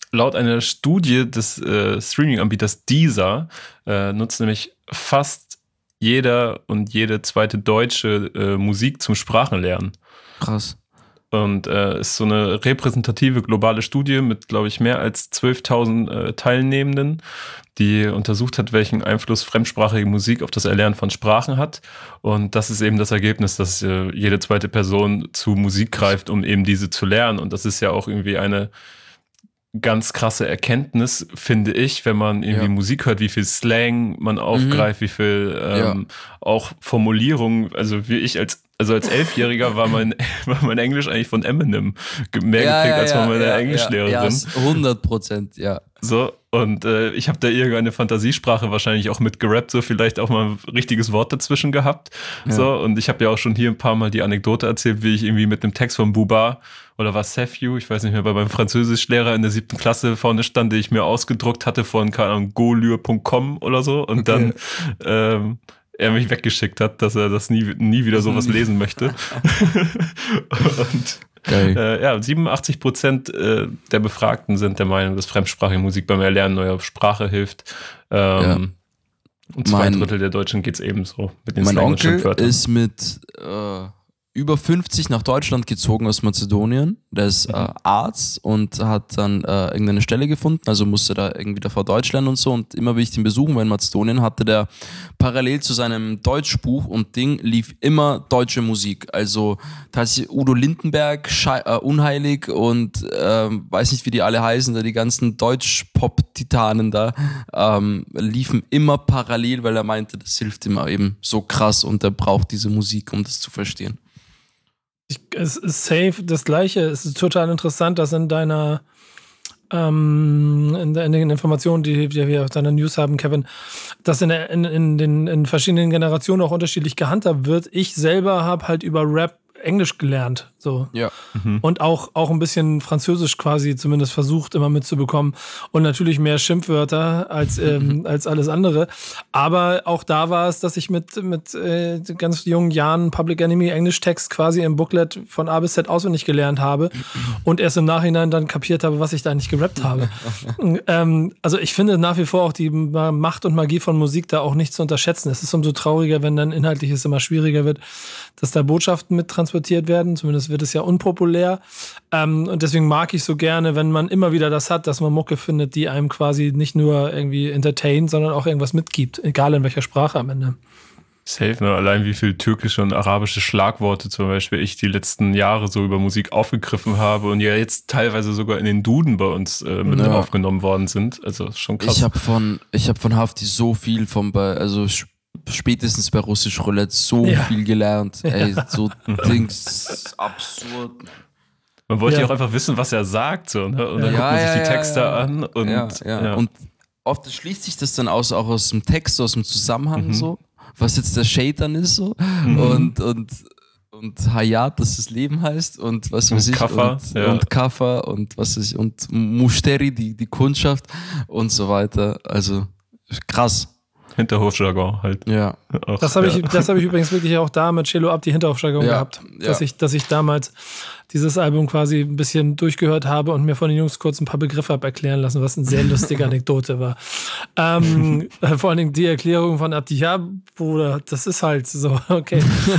laut einer Studie des äh, Streaming-Anbieters Deezer äh, nutzt nämlich fast jeder und jede zweite Deutsche äh, Musik zum Sprachenlernen. Krass. Und äh, ist so eine repräsentative globale Studie mit, glaube ich, mehr als zwölftausend äh, Teilnehmenden, die untersucht hat, welchen Einfluss fremdsprachige Musik auf das Erlernen von Sprachen hat. Und das ist eben das Ergebnis, dass äh, jede zweite Person zu Musik greift, um eben diese zu lernen. Und das ist ja auch irgendwie eine ganz krasse Erkenntnis, finde ich, wenn man irgendwie ja. Musik hört, wie viel Slang man aufgreift, mhm. wie viel ähm, ja. auch Formulierungen, also wie ich als also als Elfjähriger war mein, war mein Englisch eigentlich von Eminem mehr ja, geprägt ja, als ja, von meiner ja, Englischlehrerin. Ja, hundert Prozent, ja. So, und äh, ich habe da irgendeine Fantasiesprache wahrscheinlich auch mit gerappt, so vielleicht auch mal ein richtiges Wort dazwischen gehabt. Ja. So, und ich habe ja auch schon hier ein paar Mal die Anekdote erzählt, wie ich irgendwie mit einem Text von Buba oder was Sefju, ich weiß nicht mehr, bei meinem Französischlehrer in der siebten Klasse vorne stand, den ich mir ausgedruckt hatte von, keine Ahnung, golure punkt com oder so. Und okay. dann ähm, er mich weggeschickt hat, dass er das nie, nie wieder sowas lesen möchte. Und äh, ja, siebenundachtzig Prozent äh, der Befragten sind der Meinung, dass fremdsprachige Musik beim Erlernen neuer Sprache hilft. Ähm, ja. Und zwei mein, Drittel der Deutschen geht's ebenso mit den Mein Onkel ist mit äh, über fünfzig nach Deutschland gezogen aus Mazedonien. Der ist äh, Arzt und hat dann äh, irgendeine Stelle gefunden, also musste da irgendwie davor Deutsch lernen und so. Und immer will ich den besuchen, weil in Mazedonien hatte der parallel zu seinem Deutschbuch und Ding lief immer deutsche Musik. Also tatsächlich Udo Lindenberg, Schei- äh, Unheilig und äh, weiß nicht, wie die alle heißen, da die ganzen Deutsch-Pop-Titanen da ähm, liefen immer parallel, weil er meinte, das hilft ihm eben so krass und er braucht diese Musik, um das zu verstehen. Ich, es ist safe das Gleiche. Es ist total interessant, dass in deiner ähm, in, in den Informationen, die, die wir auf deiner News haben, Kevin, dass in, der, in, in den in verschiedenen Generationen auch unterschiedlich gehandhabt wird. Ich selber habe halt über Rap Englisch gelernt, so. Ja. Mhm. Und auch, auch ein bisschen Französisch quasi zumindest versucht immer mitzubekommen. Und natürlich mehr Schimpfwörter als, ähm, als alles andere. Aber auch da war es, dass ich mit, mit äh, ganz jungen Jahren Public Enemy Englisch-Text quasi im Booklet von A bis Z auswendig gelernt habe und erst im Nachhinein dann kapiert habe, was ich da nicht gerappt habe. ähm, also ich finde nach wie vor auch die Macht und Magie von Musik da auch nicht zu unterschätzen. Es ist umso trauriger, wenn dann inhaltlich es immer schwieriger wird, dass da Botschaften mit transportiert werden. Zumindest wird es ja unpopulär. Ähm, und deswegen mag ich so gerne, wenn man immer wieder das hat, dass man Mucke findet, die einem quasi nicht nur irgendwie entertaint, sondern auch irgendwas mitgibt. Egal in welcher Sprache am Ende. Safe, ne? Allein wie viel türkische und arabische Schlagworte zum Beispiel ich die letzten Jahre so über Musik aufgegriffen habe und ja jetzt teilweise sogar in den Duden bei uns äh, mit ja. aufgenommen worden sind. Also schon krass. Ich habe von, ich hab von Hafti so viel von bei, also spätestens bei Russisch Roulette so ja. viel gelernt. Ja. Ey, so Dings, absurd. Man wollte ja. ja auch einfach wissen, was er sagt, so, ne? Und dann ja, guckt man ja, sich die Texte ja, ja. an und, ja, ja. Ja. und oft schließt sich das dann aus, auch aus dem Text, aus dem Zusammenhang Mhm. so, was jetzt der Shade dann ist so Mhm. und, und, und Hayat, dass das Leben heißt und was weiß Und ich Kaffa, und, ja. und Kaffa und was weiß ich und Mushteri, die, die Kundschaft und so weiter. Also krass. Hinterhofjargon halt. Ja. Auch, Das habe ja. ich, das habe ich übrigens wirklich auch da mit Cello Abdi Hinterhofjargon Ja, gehabt, ja. dass ich, dass ich damals dieses Album quasi ein bisschen durchgehört habe und mir von den Jungs kurz ein paar Begriffe habe erklären lassen, was eine sehr lustige Anekdote war. Ähm, vor allen Dingen die Erklärung von Abdi, ja, Bruder, das ist halt so, okay.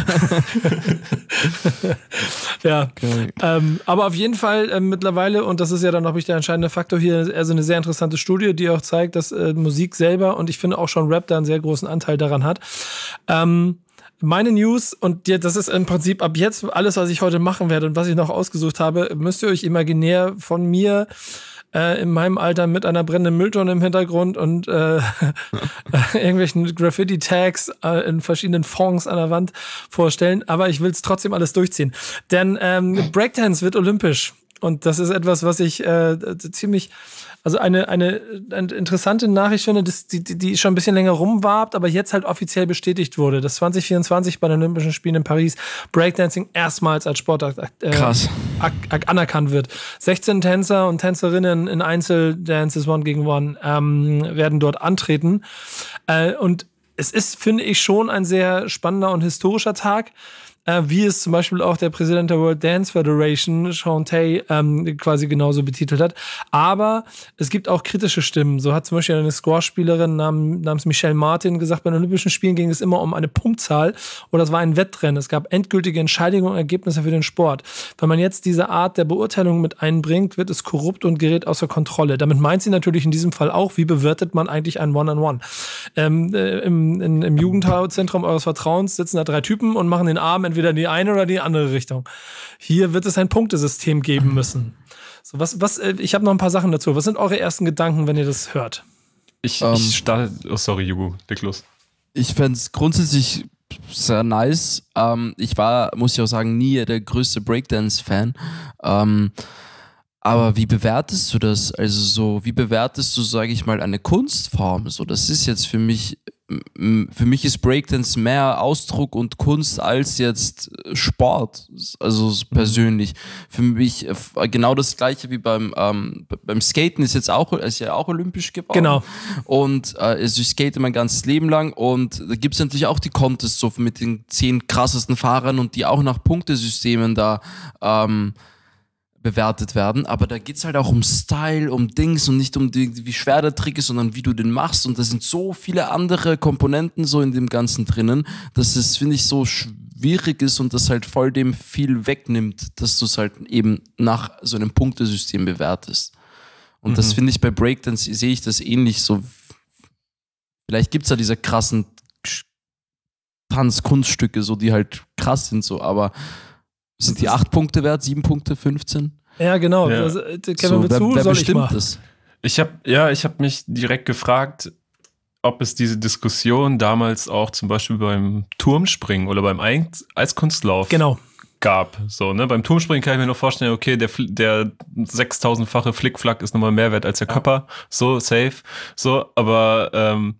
ja, Okay. ähm, aber auf jeden Fall äh, mittlerweile, und das ist ja dann noch der entscheidende Faktor hier, also eine sehr interessante Studie, die auch zeigt, dass äh, Musik selber und ich finde auch schon Rap da einen sehr großen Anteil daran hat. Ähm, Meine News, und das ist im Prinzip ab jetzt alles, was ich heute machen werde und was ich noch ausgesucht habe, müsst ihr euch imaginär von mir äh, in meinem Alter mit einer brennenden Mülltonne im Hintergrund und äh, irgendwelchen Graffiti-Tags äh, in verschiedenen Fonds an der Wand vorstellen. Aber ich will es trotzdem alles durchziehen. Denn ähm, Breakdance wird olympisch. Und das ist etwas, was ich äh, ziemlich, also eine, eine, eine interessante Nachricht finde, dass die, die schon ein bisschen länger rumwarbt, aber jetzt halt offiziell bestätigt wurde, dass zwanzig vierundzwanzig bei den Olympischen Spielen in Paris Breakdancing erstmals als Sportart äh, Krass. ak- ak- anerkannt wird. sechzehn Tänzer und Tänzerinnen in Einzeldances One gegen One ähm, werden dort antreten. Äh, und es ist, finde ich, schon ein sehr spannender und historischer Tag. äh, wie es zum Beispiel auch der Präsident der World Dance Federation, Sean Tay, ähm, quasi genauso betitelt hat. Aber es gibt auch kritische Stimmen. So hat zum Beispiel eine Squash-Spielerin namens, namens Michelle Martin gesagt, bei den Olympischen Spielen ging es immer um eine Punktzahl oder es war ein Wettrennen. Es gab endgültige Entscheidungen und Ergebnisse für den Sport. Wenn man jetzt diese Art der Beurteilung mit einbringt, wird es korrupt und gerät außer Kontrolle. Damit meint sie natürlich in diesem Fall auch, wie bewertet man eigentlich ein One-on-One. Ähm, äh, im, in, im Jugendzentrum eures Vertrauens sitzen da drei Typen und machen den Arm entweder in die eine oder die andere Richtung. Hier wird es ein Punktesystem geben müssen. So, was, was, äh, ich habe noch ein paar Sachen dazu. Was sind eure ersten Gedanken, wenn ihr das hört? Ich, Ähm, ich starte. Oh, sorry, Jugo, leg los. Ich fände es grundsätzlich sehr nice. Ähm, ich war, muss ich auch sagen, nie der größte Breakdance-Fan. Ähm, aber wie bewertest du das? Also so, wie bewertest du, sage ich mal, eine Kunstform? So, das ist jetzt für mich, für mich ist Breakdance mehr Ausdruck und Kunst als jetzt Sport. Also persönlich. Für mich genau das Gleiche wie beim ähm, beim Skaten ist jetzt auch, ist ja auch olympisch geworden. Genau. Und äh, also ich skate mein ganzes Leben lang und da gibt es natürlich auch die Contests so mit den zehn krassesten Fahrern und die auch nach Punktesystemen da ähm, bewertet werden, aber da geht's halt auch um Style, um Dings und nicht um die, wie schwer der Trick ist, sondern wie du den machst und da sind so viele andere Komponenten so in dem Ganzen drinnen, dass es, finde ich, so schwierig ist und das halt voll dem viel wegnimmt, dass du es halt eben nach so einem Punktesystem bewertest. Und mhm. das finde ich bei Breakdance, sehe ich das ähnlich so. Vielleicht gibt's da diese krassen Tanzkunststücke, so die halt krass sind, so, aber sind die acht Punkte wert, sieben Punkte, fünfzehn? Ja, genau. Ja. Also, Kevin, So, willst wer, du? wer Soll ich bestimmt mal? das? Ich habe ja, ich habe mich direkt gefragt, ob es diese Diskussion damals auch zum Beispiel beim Turmspringen oder beim Eis- Eiskunstlauf Genau. gab. So, ne? Beim Turmspringen kann ich mir nur vorstellen, okay, der, Fl- der sechstausendfache Flickflack ist nochmal mehr wert als der Körper. So, safe. So, aber ähm,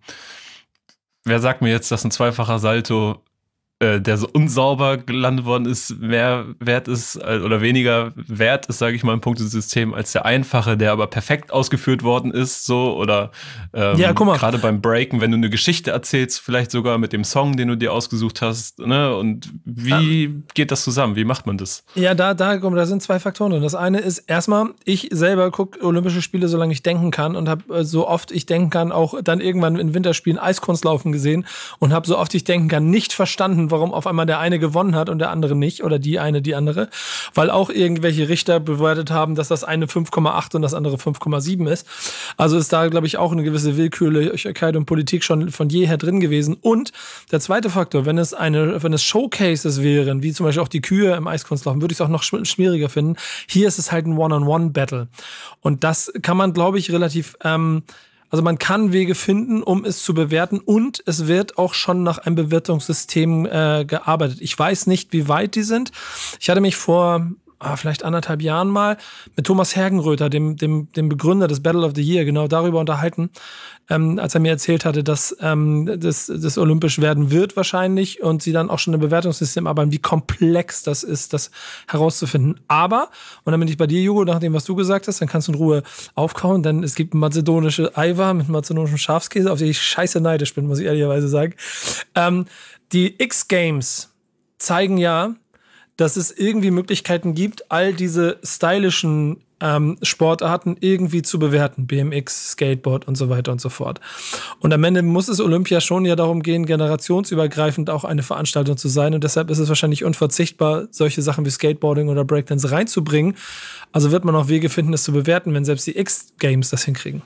wer sagt mir jetzt, dass ein zweifacher Salto, äh, der so unsauber gelandet worden ist, mehr wert ist äh, oder weniger wert ist, sage ich mal, im Punktesystem, als der einfache, der aber perfekt ausgeführt worden ist, so, oder ähm, Ja, guck mal. gerade beim Breaken, wenn du eine Geschichte erzählst, vielleicht sogar mit dem Song, den du dir ausgesucht hast, ne, und wie Ähm. geht das zusammen? Wie macht man das? Ja, da, da, komm, da sind zwei Faktoren drin. Das eine ist erstmal, ich selber gucke Olympische Spiele, solange ich denken kann und habe äh, so oft ich denken kann, auch dann irgendwann in Winterspielen Eiskunstlaufen gesehen und habe so oft ich denken kann nicht verstanden, warum auf einmal der eine gewonnen hat und der andere nicht oder die eine die andere, weil auch irgendwelche Richter bewertet haben, dass das eine fünf Komma acht und das andere fünf Komma sieben ist. Also ist da, glaube ich, auch eine gewisse Willkürlichkeit und Politik schon von jeher drin gewesen. Und der zweite Faktor, wenn es eine, wenn es Showcases wären, wie zum Beispiel auch die Kühe im Eiskunstlaufen, würde ich es auch noch schwieriger finden. Hier ist es halt ein One-on-One-Battle. Und das kann man, glaube ich, relativ, ähm, also man kann Wege finden, um es zu bewerten und es wird auch schon nach einem Bewertungssystem äh, gearbeitet. Ich weiß nicht, wie weit die sind. Ich hatte mich vor ah, vielleicht anderthalb Jahren mal mit Thomas Hergenröther, dem, dem, dem Begründer des Battle of the Year, genau darüber unterhalten, ähm, als er mir erzählt hatte, dass ähm, das, das olympisch werden wird wahrscheinlich und sie dann auch schon ein Bewertungssystem arbeiten, wie komplex das ist, das herauszufinden. Aber, und dann bin ich bei dir, Jugo, nach dem, was du gesagt hast, dann kannst du in Ruhe aufkauen, denn es gibt mazedonische Eiwa mit mazedonischem Schafskäse, auf die ich scheiße neidisch bin, muss ich ehrlicherweise sagen. Ähm, die X-Games zeigen ja, dass es irgendwie Möglichkeiten gibt, all diese stylischen ähm, Sportarten irgendwie zu bewerten. B M X, Skateboard und so weiter und so fort. Und am Ende muss es Olympia schon ja darum gehen, generationsübergreifend auch eine Veranstaltung zu sein. Und deshalb ist es wahrscheinlich unverzichtbar, solche Sachen wie Skateboarding oder Breakdance reinzubringen. Also wird man auch Wege finden, es zu bewerten, wenn selbst die X-Games das hinkriegen.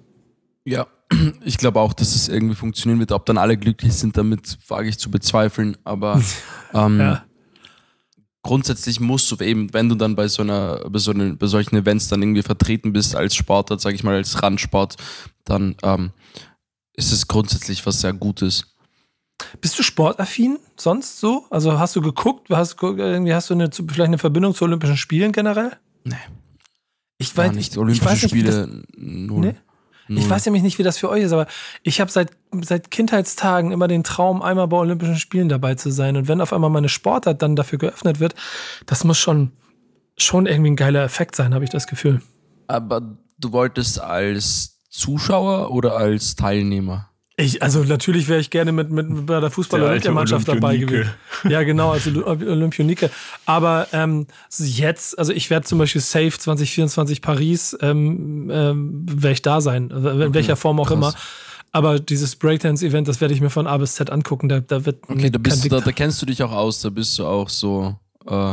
Ja, ich glaube auch, dass es irgendwie funktionieren wird. Ob dann alle glücklich sind damit, wage ich zu bezweifeln. Aber ähm, Ja. grundsätzlich musst du eben, wenn du dann bei so einer, bei so einer, bei solchen Events dann irgendwie vertreten bist als Sportler, sage ich mal, als Randsport, dann ähm, ist es grundsätzlich was sehr Gutes. Bist du sportaffin sonst so? Also hast du geguckt, hast, irgendwie hast du eine, vielleicht eine Verbindung zu Olympischen Spielen generell? Nee. Ich Gar weiß nicht. ich, Olympische ich weiß nicht, wie das, Spiele null. Nee? Ich weiß nämlich nicht, wie das für euch ist, aber ich habe seit, seit Kindheitstagen immer den Traum, einmal bei Olympischen Spielen dabei zu sein. Und wenn auf einmal meine Sportart dann dafür geöffnet wird, das muss schon, schon irgendwie ein geiler Effekt sein, habe ich das Gefühl. Aber du wolltest als Zuschauer oder als Teilnehmer? Ich, also natürlich wäre ich gerne mit, mit bei der Fußball-Olympiamannschaft dabei gewesen. Ja, genau, also Olympionike. Aber ähm, jetzt, also ich werde zum Beispiel safe zwanzig vierundzwanzig Paris, ähm, ähm, werde ich da sein, in okay, welcher Form auch krass. immer. Aber dieses Breakdance-Event, das werde ich mir von A bis Z angucken. Da, da wird okay, da, bist du, da, da kennst du dich auch aus, da bist du auch so... Äh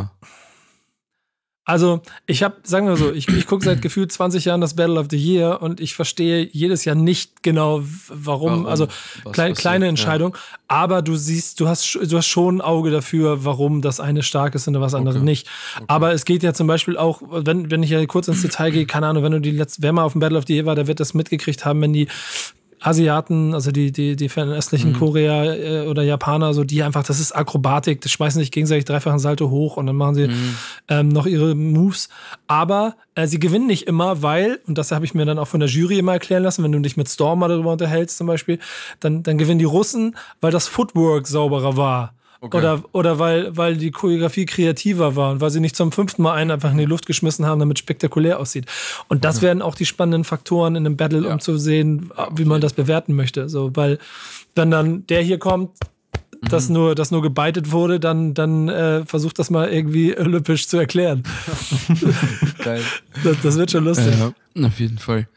Also ich habe, sagen wir so, ich, ich gucke seit gefühlt zwanzig Jahren das Battle of the Year und ich verstehe jedes Jahr nicht genau, warum, warum? also klei- kleine Entscheidung, ja. aber du siehst, du hast, du hast schon ein Auge dafür, warum das eine stark ist und was andere okay. nicht. Okay. Aber es geht ja zum Beispiel auch, wenn, wenn ich ja kurz ins Detail gehe, keine Ahnung, wenn du die letzte, wer mal auf dem Battle of the Year war, der wird das mitgekriegt haben, wenn die Asiaten, also die, die, die fernöstlichen mhm. Korea äh, oder Japaner, so die einfach, das ist Akrobatik, das schmeißen sich gegenseitig dreifachen Salto hoch und dann machen sie mhm. ähm, noch ihre Moves. Aber äh, sie gewinnen nicht immer, weil, und das habe ich mir dann auch von der Jury immer erklären lassen, wenn du dich mit Storm mal darüber unterhältst zum Beispiel, dann, dann gewinnen die Russen, weil das Footwork sauberer war. Okay. Oder, oder weil, weil die Choreografie kreativer war und weil sie nicht zum fünften Mal einen einfach in die Luft geschmissen haben, damit es spektakulär aussieht. Und das okay. werden auch die spannenden Faktoren in einem Battle, ja. um zu sehen, wie man das bewerten möchte. So, weil wenn dann der hier kommt, mhm. das nur, das nur gebeitet wurde, dann, dann äh, versucht das mal irgendwie olympisch zu erklären. Geil. Das, das wird schon lustig. Ja, auf jeden Fall.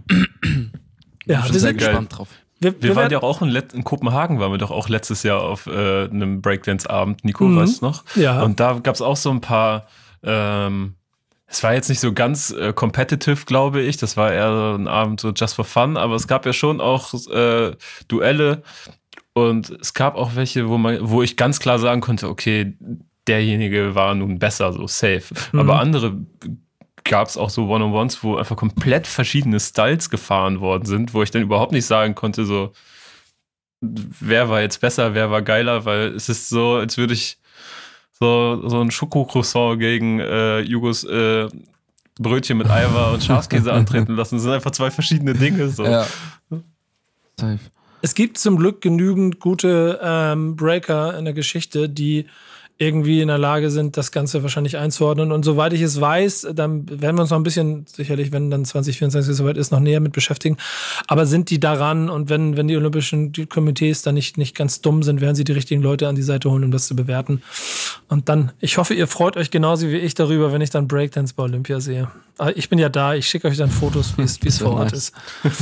Ja, ich bin sehr gespannt drauf. Wir, wir, wir waren ja auch in, Let- in Kopenhagen, waren wir doch auch letztes Jahr auf äh, einem Breakdance-Abend, Nico, mhm. weißt du noch? Ja. Und da gab es auch so ein paar, ähm, es war jetzt nicht so ganz äh, competitive, glaube ich, das war eher so ein Abend so just for fun, aber es gab ja schon auch äh, Duelle und es gab auch welche, wo man, wo ich ganz klar sagen konnte, okay, derjenige war nun besser, so safe. Mhm. Aber andere gab es auch so One-on-Ones, wo einfach komplett verschiedene Styles gefahren worden sind, wo ich dann überhaupt nicht sagen konnte, so, wer war jetzt besser, wer war geiler, weil es ist so, als würde ich so, so ein Schokocroissant gegen äh, Jugos äh, Brötchen mit Eiweiß und Schafskäse antreten lassen. Das sind einfach zwei verschiedene Dinge. So. Ja. Safe. Es gibt zum Glück genügend gute ähm, Breaker in der Geschichte, die irgendwie in der Lage sind, das Ganze wahrscheinlich einzuordnen. Und soweit ich es weiß, dann werden wir uns noch ein bisschen, sicherlich, wenn dann zwanzig vierundzwanzig soweit ist, noch näher mit beschäftigen. Aber sind die daran und wenn, wenn die olympischen Komitees dann nicht, nicht ganz dumm sind, werden sie die richtigen Leute an die Seite holen, um das zu bewerten. Und dann, ich hoffe, ihr freut euch genauso wie ich darüber, wenn ich dann Breakdance bei Olympia sehe. Aber ich bin ja da, ich schicke euch dann Fotos, wie es, wie es vor Ort ist.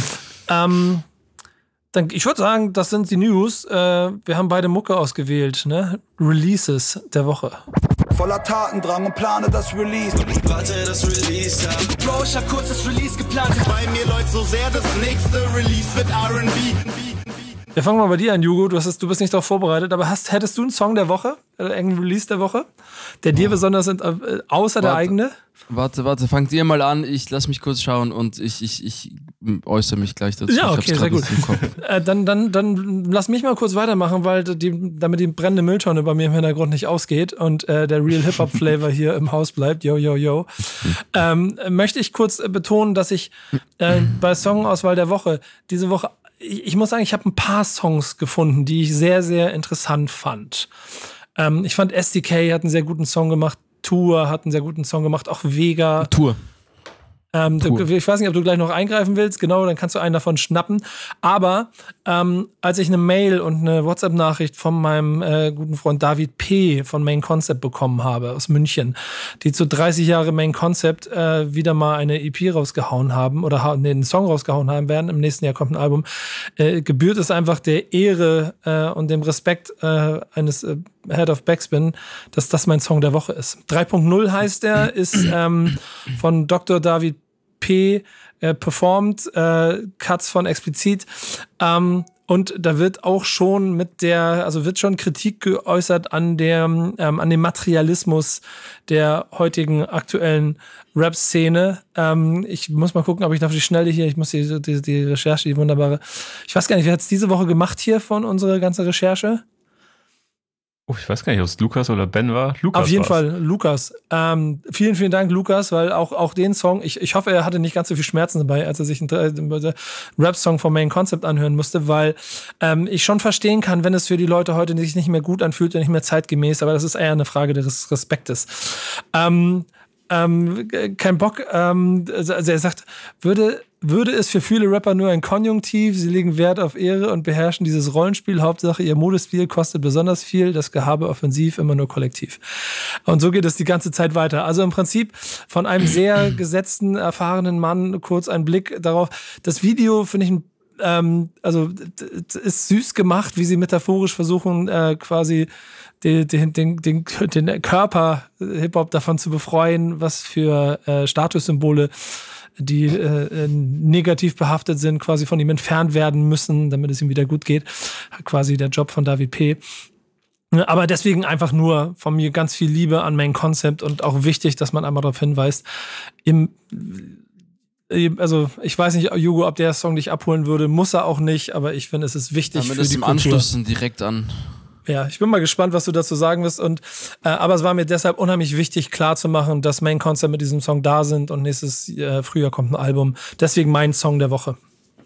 ähm, Dann, ich würde sagen, das sind die News. Äh, wir haben beide Mucke ausgewählt, ne? Releases der Woche. Voller Tatendrang und plane das Release. Warte, das Release, ja. Bro, ich hab kurz das Release geplant. Bei mir läuft so sehr, das nächste Release wird R and B. Wir fangen mal bei dir an, Jugo. Du, hast, du bist nicht darauf vorbereitet, aber hast, hättest du einen Song der Woche? Äh, irgendeinen Release der Woche? Der dir besonders sind, äh, außer warte, der eigene? Warte, warte, fangt ihr mal an. Ich lass mich kurz schauen und ich, ich, ich äußere mich gleich dazu. Ja, okay, sehr gut. Äh, dann, dann, dann lass mich mal kurz weitermachen, weil die, damit die brennende Mülltonne bei mir im Hintergrund nicht ausgeht und äh, der Real Hip-Hop-Flavor hier im Haus bleibt. Yo, yo, yo. Ähm, möchte ich kurz betonen, dass ich äh, bei Songauswahl der Woche diese Woche ich muss sagen, ich habe ein paar Songs gefunden, die ich sehr, sehr interessant fand. Ähm, ich fand S D K hat einen sehr guten Song gemacht, Tour hat einen sehr guten Song gemacht, auch Vega. Tour. Ähm, du, ich weiß nicht, ob du gleich noch eingreifen willst, genau, dann kannst du einen davon schnappen. Aber ähm, als ich eine Mail und eine WhatsApp-Nachricht von meinem äh, guten Freund David P. von Main Concept bekommen habe, aus München, die zu dreißig Jahre Main Concept äh, wieder mal eine E P rausgehauen haben oder ha- nee, einen Song rausgehauen haben werden, im nächsten Jahr kommt ein Album, äh, gebührt es einfach der Ehre äh, und dem Respekt äh, eines äh, Head of Backspin, dass das mein Song der Woche ist. drei Punkt null heißt er, ist ähm, von Doktor David P. Äh, performt, äh, Cuts von Explizit. Ähm, und da wird auch schon mit der, also wird schon Kritik geäußert an der, ähm, an dem Materialismus der heutigen aktuellen Rap-Szene. Ähm, ich muss mal gucken, ob ich auf die Schnelle hier, ich muss die, die, die Recherche, die wunderbare, ich weiß gar nicht, wer hat es diese Woche gemacht hier von unserer ganzen Recherche? Oh, ich weiß gar nicht, ob es Lukas oder Ben war. Lukas Auf jeden war's. Fall, Lukas. Ähm, vielen, vielen Dank, Lukas, weil auch, auch den Song, ich, ich hoffe, er hatte nicht ganz so viel Schmerzen dabei, als er sich einen äh, Rap-Song vom Main Concept anhören musste, weil ähm, ich schon verstehen kann, wenn es für die Leute heute sich nicht mehr gut anfühlt und nicht mehr zeitgemäß, aber das ist eher eine Frage des Respektes. Ähm, ähm, kein Bock. Ähm, also er sagt, würde, würde es für viele Rapper nur ein Konjunktiv, sie legen Wert auf Ehre und beherrschen dieses Rollenspiel. Hauptsache, ihr Modestil kostet besonders viel, das Gehabe offensiv, immer nur kollektiv. Und so geht es die ganze Zeit weiter. Also im Prinzip von einem sehr gesetzten, erfahrenen Mann kurz ein Blick darauf. Das Video finde ich ein Ähm, also ist süß gemacht, wie sie metaphorisch versuchen, äh, quasi den, den, den, den, den Körper Hip-Hop davon zu befreien, was für äh, Statussymbole, die äh, negativ behaftet sind, quasi von ihm entfernt werden müssen, damit es ihm wieder gut geht. Quasi der Job von David P. Aber deswegen einfach nur von mir ganz viel Liebe an Main Concept und auch wichtig, dass man einmal darauf hinweist, im Also ich weiß nicht, Jugo, ob der Song dich abholen würde, muss er auch nicht, aber ich finde, es ist wichtig ja, für die im Kultur. Anschluss direkt an. Ja, ich bin mal gespannt, was du dazu sagen wirst. Und äh, aber es war mir deshalb unheimlich wichtig, klarzumachen, dass Main Concept mit diesem Song da sind und nächstes äh, Frühjahr kommt ein Album. Deswegen mein Song der Woche.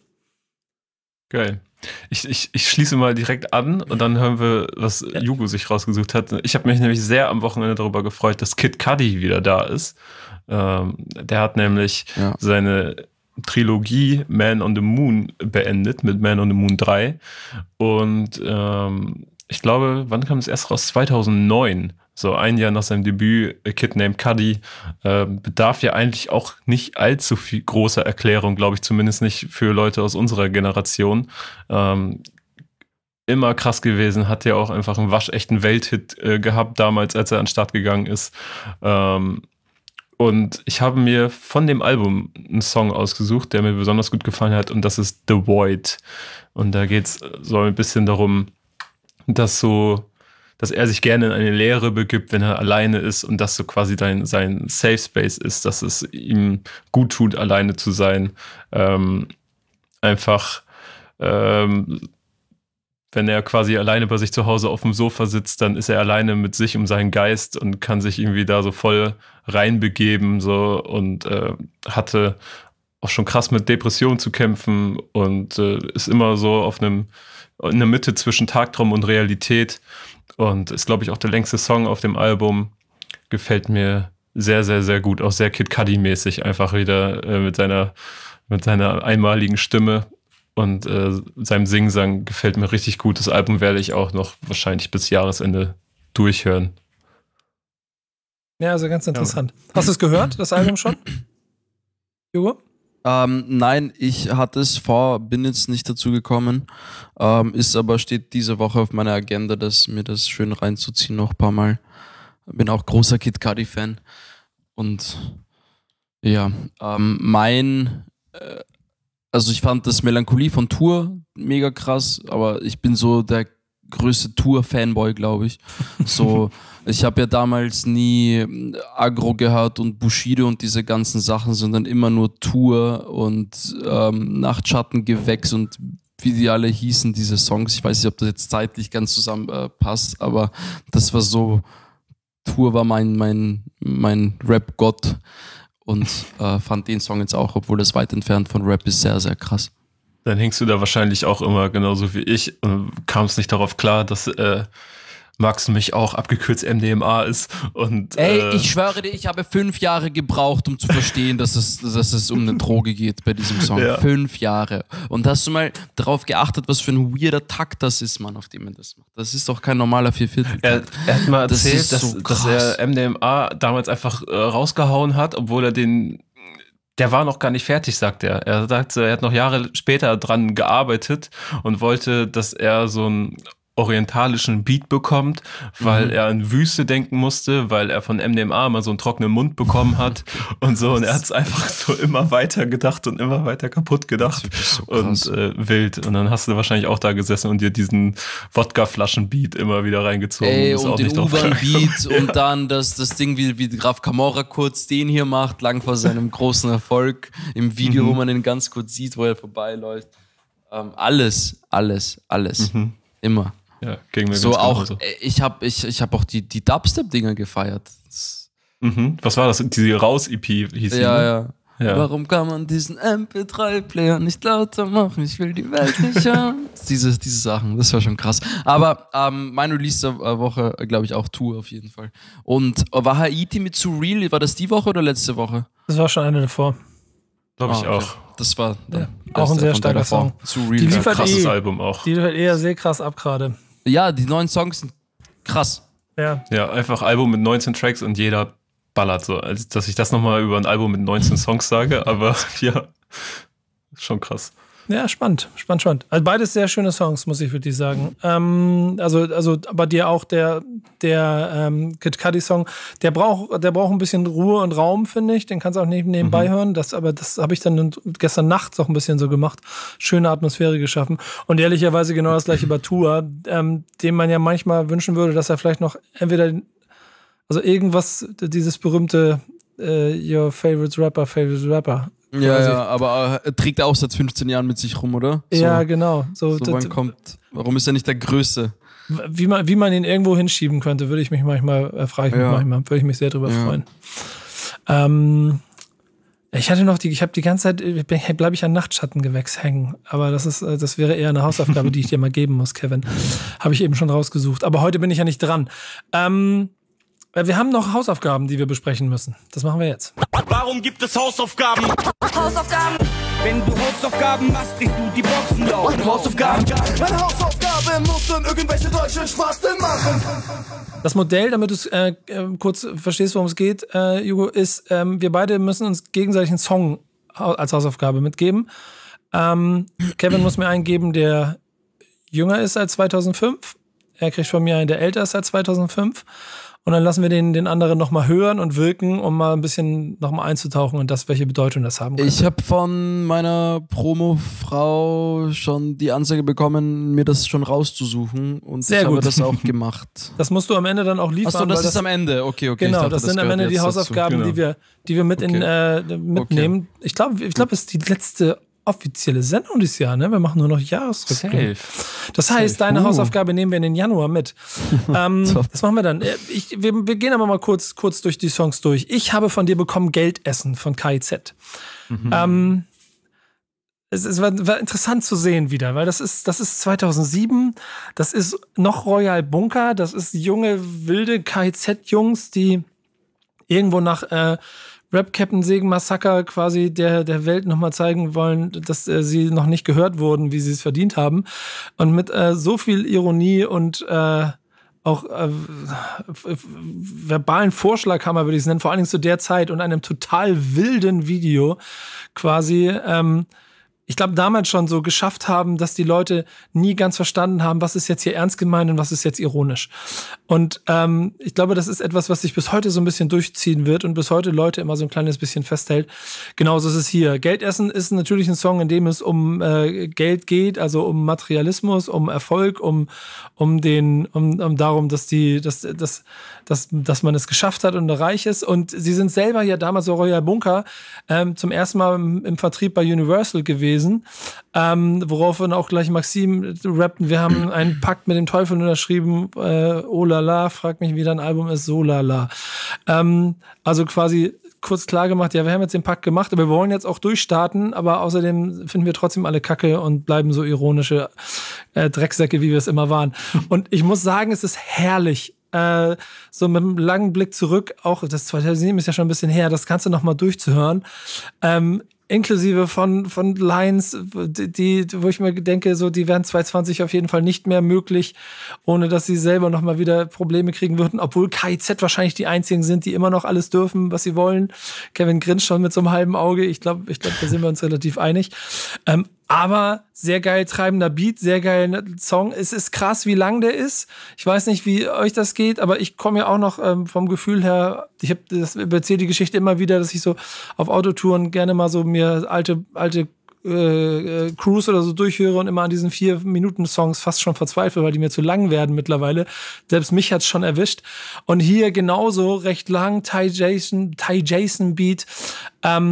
Geil. Ich, ich, ich schließe mal direkt an und dann hören wir, was ja. Jugo sich rausgesucht hat. Ich habe mich nämlich sehr am Wochenende darüber gefreut, dass Kid Cudi wieder da ist. Ähm, der hat nämlich ja. seine Trilogie Man on the Moon beendet mit Man on the Moon drei und ähm, ich glaube, wann kam es erst raus? zweitausendneun, so ein Jahr nach seinem Debüt, A Kid Named Cudi, äh, bedarf ja eigentlich auch nicht allzu viel großer Erklärung, glaube ich, zumindest nicht für Leute aus unserer Generation. Ähm, immer krass gewesen, hat ja auch einfach einen waschechten Welthit äh, gehabt damals, als er an den Start gegangen ist. Ähm, Und ich habe mir von dem Album einen Song ausgesucht, der mir besonders gut gefallen hat, und das ist The Void. Und da geht es so ein bisschen darum, dass so, dass er sich gerne in eine Leere begibt, wenn er alleine ist, und dass so quasi dein, sein Safe Space ist, dass es ihm gut tut, alleine zu sein. Ähm, einfach ähm, wenn er quasi alleine bei sich zu Hause auf dem Sofa sitzt, dann ist er alleine mit sich und seinem Geist und kann sich irgendwie da so voll reinbegeben, so, und äh, hatte auch schon krass mit Depressionen zu kämpfen und äh, ist immer so auf einem, in der Mitte zwischen Tagtraum und Realität, und ist, glaube ich, auch der längste Song auf dem Album. Gefällt mir sehr, sehr, sehr gut, auch sehr Kid Cudi-mäßig, einfach wieder äh, mit seiner, mit seiner einmaligen Stimme. Und äh, seinem Singsang gefällt mir richtig gut. Das Album werde ich auch noch wahrscheinlich bis Jahresende durchhören. Ja, also ganz interessant. Ja. Hast du es gehört, das Album schon? Hugo? Ähm, nein, ich hatte es vor, bin jetzt nicht dazu gekommen. Ähm, ist aber, steht diese Woche auf meiner Agenda, dass mir das schön reinzuziehen noch ein paar Mal. Bin auch großer Kid Cudi-Fan. Und ja, ähm, mein... Äh, Also ich fand das Melancholie von Tour mega krass, aber ich bin so der größte Tour-Fanboy, glaube ich. So, ich habe ja damals nie Agro gehört und Bushido und diese ganzen Sachen, sondern immer nur Tour und ähm, Nachtschattengewächs und wie die alle hießen, diese Songs. Ich weiß nicht, ob das jetzt zeitlich ganz zusammen äh, passt, aber das war so, Tour war mein, mein, mein Rap-Gott. Und äh, fand den Song jetzt auch, obwohl das weit entfernt von Rap ist, sehr, sehr krass. Dann hängst du da wahrscheinlich auch immer genauso wie ich und kamst nicht darauf klar, dass äh, Max mich auch abgekürzt M D M A ist. Und, Ey, äh, ich schwöre dir, ich habe fünf Jahre gebraucht, um zu verstehen, dass es, dass es um eine Droge geht bei diesem Song. Ja. Fünf Jahre. Und hast du mal darauf geachtet, was für ein weirder Takt das ist, Mann, auf dem er das macht? Das ist doch kein normaler Vierviertel. Er, er hat mal das erzählt, dass, so dass er M D M A damals einfach äh, rausgehauen hat, obwohl er den... Der war noch gar nicht fertig, sagt er. Er sagt, er hat noch Jahre später dran gearbeitet und wollte, dass er so ein orientalischen Beat bekommt, weil mhm. er an Wüste denken musste, weil er von M D M A mal so einen trockenen Mund bekommen hat und so, und er hat es einfach so immer weiter gedacht und immer weiter kaputt gedacht so und äh, wild, und dann hast du wahrscheinlich auch da gesessen und dir diesen Wodka-Flaschen-Beat immer wieder reingezogen. Ey, und, und den U-Bahn-Beat ja. und dann das, das Ding, wie, wie Graf Camorra kurz den hier macht, lang vor seinem großen Erfolg im Video, mhm. wo man ihn ganz kurz sieht, wo er vorbeiläuft. Ähm, alles, alles, alles. Mhm. Immer. Ja, ging mir so ganz auch, genauso. ich habe ich, ich hab auch die, die Dubstep-Dinger gefeiert. Mhm. Was war das? Die Raus-E P hieß die, Ja, ne? ja. Ja. Warum kann man diesen M P drei Player nicht lauter machen? Ich will die Welt nicht hören. diese, diese Sachen, das war schon krass. Aber ähm, mein Release der Woche, glaube ich, auch Tour auf jeden Fall. Und war Haiti mit Surreal, war das die Woche oder letzte Woche? Das war schon eine davor. Glaube ich ah, okay. auch. Das war ja. auch ein sehr starker Song. Surreal. Die liefert krasses eh, Album auch. Die liefert eher sehr krass ab gerade. Ja, die neuen Songs sind krass. Ja. Ja, einfach Album mit neunzehn Tracks und jeder ballert so. Also, dass ich das nochmal über ein Album mit neunzehn Songs sage, aber ja, schon krass. Ja, spannend, spannend, spannend. Also beides sehr schöne Songs, muss ich wirklich sagen. Ähm, also, also bei dir auch der, der ähm, Kid Cudi-Song, der braucht, der braucht ein bisschen Ruhe und Raum, finde ich. Den kannst du auch nicht nebenbei mhm. hören. Das, aber das habe ich dann gestern Nacht auch ein bisschen so gemacht. Schöne Atmosphäre geschaffen. Und ehrlicherweise genau das gleiche bei Tua, ähm, dem man ja manchmal wünschen würde, dass er vielleicht noch entweder, also irgendwas, dieses berühmte äh, Your Favorite Rapper, Favorite Rapper. Ja, ja, aber äh, trägt er auch seit fünfzehn Jahren mit sich rum, oder? So, ja, genau. So, so wann kommt, warum ist er nicht der Größte? Wie man, wie man ihn irgendwo hinschieben könnte, würde ich mich manchmal, äh, frage ich mich ja. manchmal, würde ich mich sehr drüber ja. freuen. Ähm, ich hatte noch die, ich habe die ganze Zeit, bleibe ich an Nachtschattengewächs hängen, aber das ist, das wäre eher eine Hausaufgabe, die ich dir mal geben muss, Kevin. Habe ich eben schon rausgesucht. Aber heute bin ich ja nicht dran. Ähm, Wir haben noch Hausaufgaben, die wir besprechen müssen. Das machen wir jetzt. Warum gibt es Hausaufgaben? Hausaufgaben! Wenn du Hausaufgaben machst, kriegst du die Boxen laut. Hausaufgaben! Meine Hausaufgabe muss dann irgendwelche deutschen Spasten machen. Das Modell, damit du es äh, kurz verstehst, worum es geht, äh, Hugo, ist, ähm, wir beide müssen uns gegenseitig einen Song als Hausaufgabe mitgeben. Ähm, Kevin muss mir einen geben, der jünger ist als zweitausendfünf. Er kriegt von mir einen, der älter ist als zweitausendfünf. Und dann lassen wir den, den anderen nochmal hören und wirken, um mal ein bisschen nochmal einzutauchen und das, welche Bedeutung das haben könnte. Ich habe von meiner Promo-Frau schon die Ansage bekommen, mir das schon rauszusuchen. Und Sehr ich gut. habe das auch gemacht. Das musst du am Ende dann auch liefern. Achso, das ist das, am Ende. Okay, okay. Genau, dachte, das, das sind am Ende die Hausaufgaben, genau. die wir, die wir mit okay. in, äh, mitnehmen. Okay. Ich glaube, ich glaub, es ist die letzte offizielle Sendung dieses Jahr, ne? Wir machen nur noch Jahresrückblick. Das heißt, Safe. deine uh. Hausaufgabe nehmen wir in den Januar mit. ähm, das machen wir dann. Ich, wir, wir gehen aber mal kurz, kurz durch die Songs durch. Ich habe von dir bekommen Geldessen von K I Z. Mhm. Ähm, es, es war, war interessant zu sehen wieder, weil das ist, das ist zweitausendsieben, das ist noch Royal Bunker, das ist junge, wilde K I Z-Jungs, die irgendwo nach äh, Rap-Kettensägen-Massaker quasi der, der Welt nochmal zeigen wollen, dass äh, sie noch nicht gehört wurden, wie sie es verdient haben. Und mit äh, so viel Ironie und äh, auch äh, verbalen Vorschlaghammer, würde ich es nennen, vor allen Dingen zu der Zeit und einem total wilden Video quasi, ähm, ich glaube, damals schon so geschafft haben, dass die Leute nie ganz verstanden haben, was ist jetzt hier ernst gemeint und was ist jetzt ironisch. Und ähm, ich glaube, das ist etwas, was sich bis heute so ein bisschen durchziehen wird und bis heute Leute immer so ein kleines bisschen festhält. Genauso ist es hier. Geldessen ist natürlich ein Song, in dem es um äh, Geld geht, also um Materialismus, um Erfolg, um um den um, um darum, dass die dass dass dass dass man es geschafft hat und reich ist. Und sie sind selber ja damals so Royal Bunker ähm, zum ersten Mal im, im Vertrieb bei Universal gewesen. Ähm, worauf dann auch gleich Maxim rappten, wir haben einen Pakt mit dem Teufel unterschrieben, äh, oh la la, frag mich, wie dein Album ist, so la la. Ähm, also quasi kurz klar gemacht, ja, wir haben jetzt den Pakt gemacht, aber wir wollen jetzt auch durchstarten, aber außerdem finden wir trotzdem alle Kacke und bleiben so ironische äh, Drecksäcke, wie wir es immer waren. Und ich muss sagen, es ist herrlich, Äh, so mit einem langen Blick zurück, auch das zweitausendsieben ist ja schon ein bisschen her, das Ganze nochmal durchzuhören. Ähm, inklusive von, von Lines, die, die, wo ich mir denke, so, die wären zwanzig zwanzig auf jeden Fall nicht mehr möglich, ohne dass sie selber nochmal wieder Probleme kriegen würden, obwohl K I Z wahrscheinlich die einzigen sind, die immer noch alles dürfen, was sie wollen. Kevin grinst schon mit so einem halben Auge. Ich glaube, ich glaube, da sind wir uns relativ einig. Ähm, aber sehr geil treibender Beat, sehr geiler Song. Es ist krass, wie lang der ist. Ich weiß nicht, wie euch das geht, aber ich komme ja auch noch ähm, vom Gefühl her, ich habe das erzähle die Geschichte immer wieder, dass ich so auf Autotouren gerne mal so mir alte alte äh, Cruise oder so durchhöre und immer an diesen vier Minuten Songs fast schon verzweifle, weil die mir zu lang werden mittlerweile. Selbst mich hat's schon erwischt. Und hier genauso recht lang Ty Jason Ty Jason Beat. Ähm,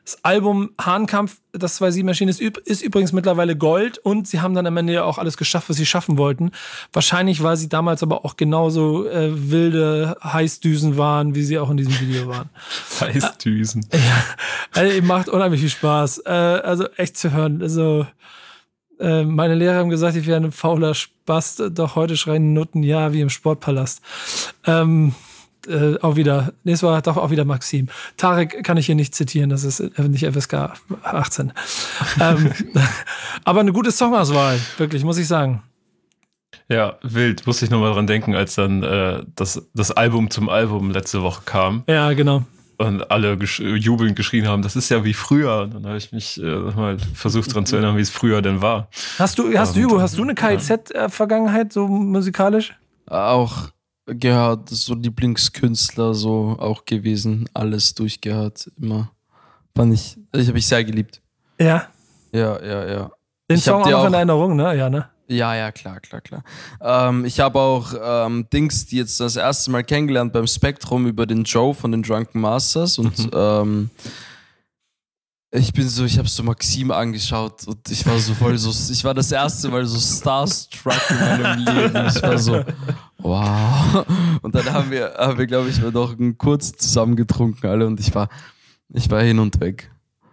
Das Album Hahnkampf, das zwei sieben erschienen ist, ist übrigens mittlerweile Gold und sie haben dann am Ende ja auch alles geschafft, was sie schaffen wollten. Wahrscheinlich, weil sie damals aber auch genauso äh, wilde Heißdüsen waren, wie sie auch in diesem Video waren. Heißdüsen. Äh, ja, also, macht unheimlich viel Spaß. Äh, also echt zu hören. Also äh, meine Lehrer haben gesagt, ich wäre ein fauler Spast, doch heute schreien Nutten ja wie im Sportpalast. Ähm, Äh, auch wieder, nee, es war doch auch wieder Maxim. Tarek kann ich hier nicht zitieren, das ist nicht F S K achtzehn. ähm, aber eine gute Songauswahl, wirklich, muss ich sagen. Ja, wild, musste ich nochmal dran denken, als dann äh, das, das Album zum Album letzte Woche kam. Ja, genau. Und alle gesch- jubelnd geschrien haben, das ist ja wie früher. Und dann habe ich mich äh, mal versucht dran zu erinnern, wie es früher denn war. Hast du, hast Und, du, hast du eine K I Z-Vergangenheit, so musikalisch? Auch gehört, so Lieblingskünstler so auch gewesen, alles durchgehört, immer. Fand ich, ich habe ich sehr geliebt. Ja. Ja, ja, ja. Den ich Song auch noch auch in Erinnerung, ne? Ja, ne? Ja, ja, klar, klar, klar. Ähm, ich habe auch ähm, Dings, die jetzt das erste Mal kennengelernt beim Spektrum über den Joe von den Drunken Masters und mhm. ähm, ich bin so, ich habe so Maxim angeschaut und ich war so voll so, ich war das erste Mal so starstruck in meinem Leben. Ich war so, wow. Und dann haben wir, haben wir glaube ich, noch einen kurz zusammen getrunken alle und ich war, ich war hin und weg.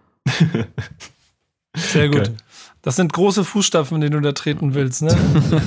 Sehr gut. Geil. Das sind große Fußstapfen, in denen du da treten willst, ne?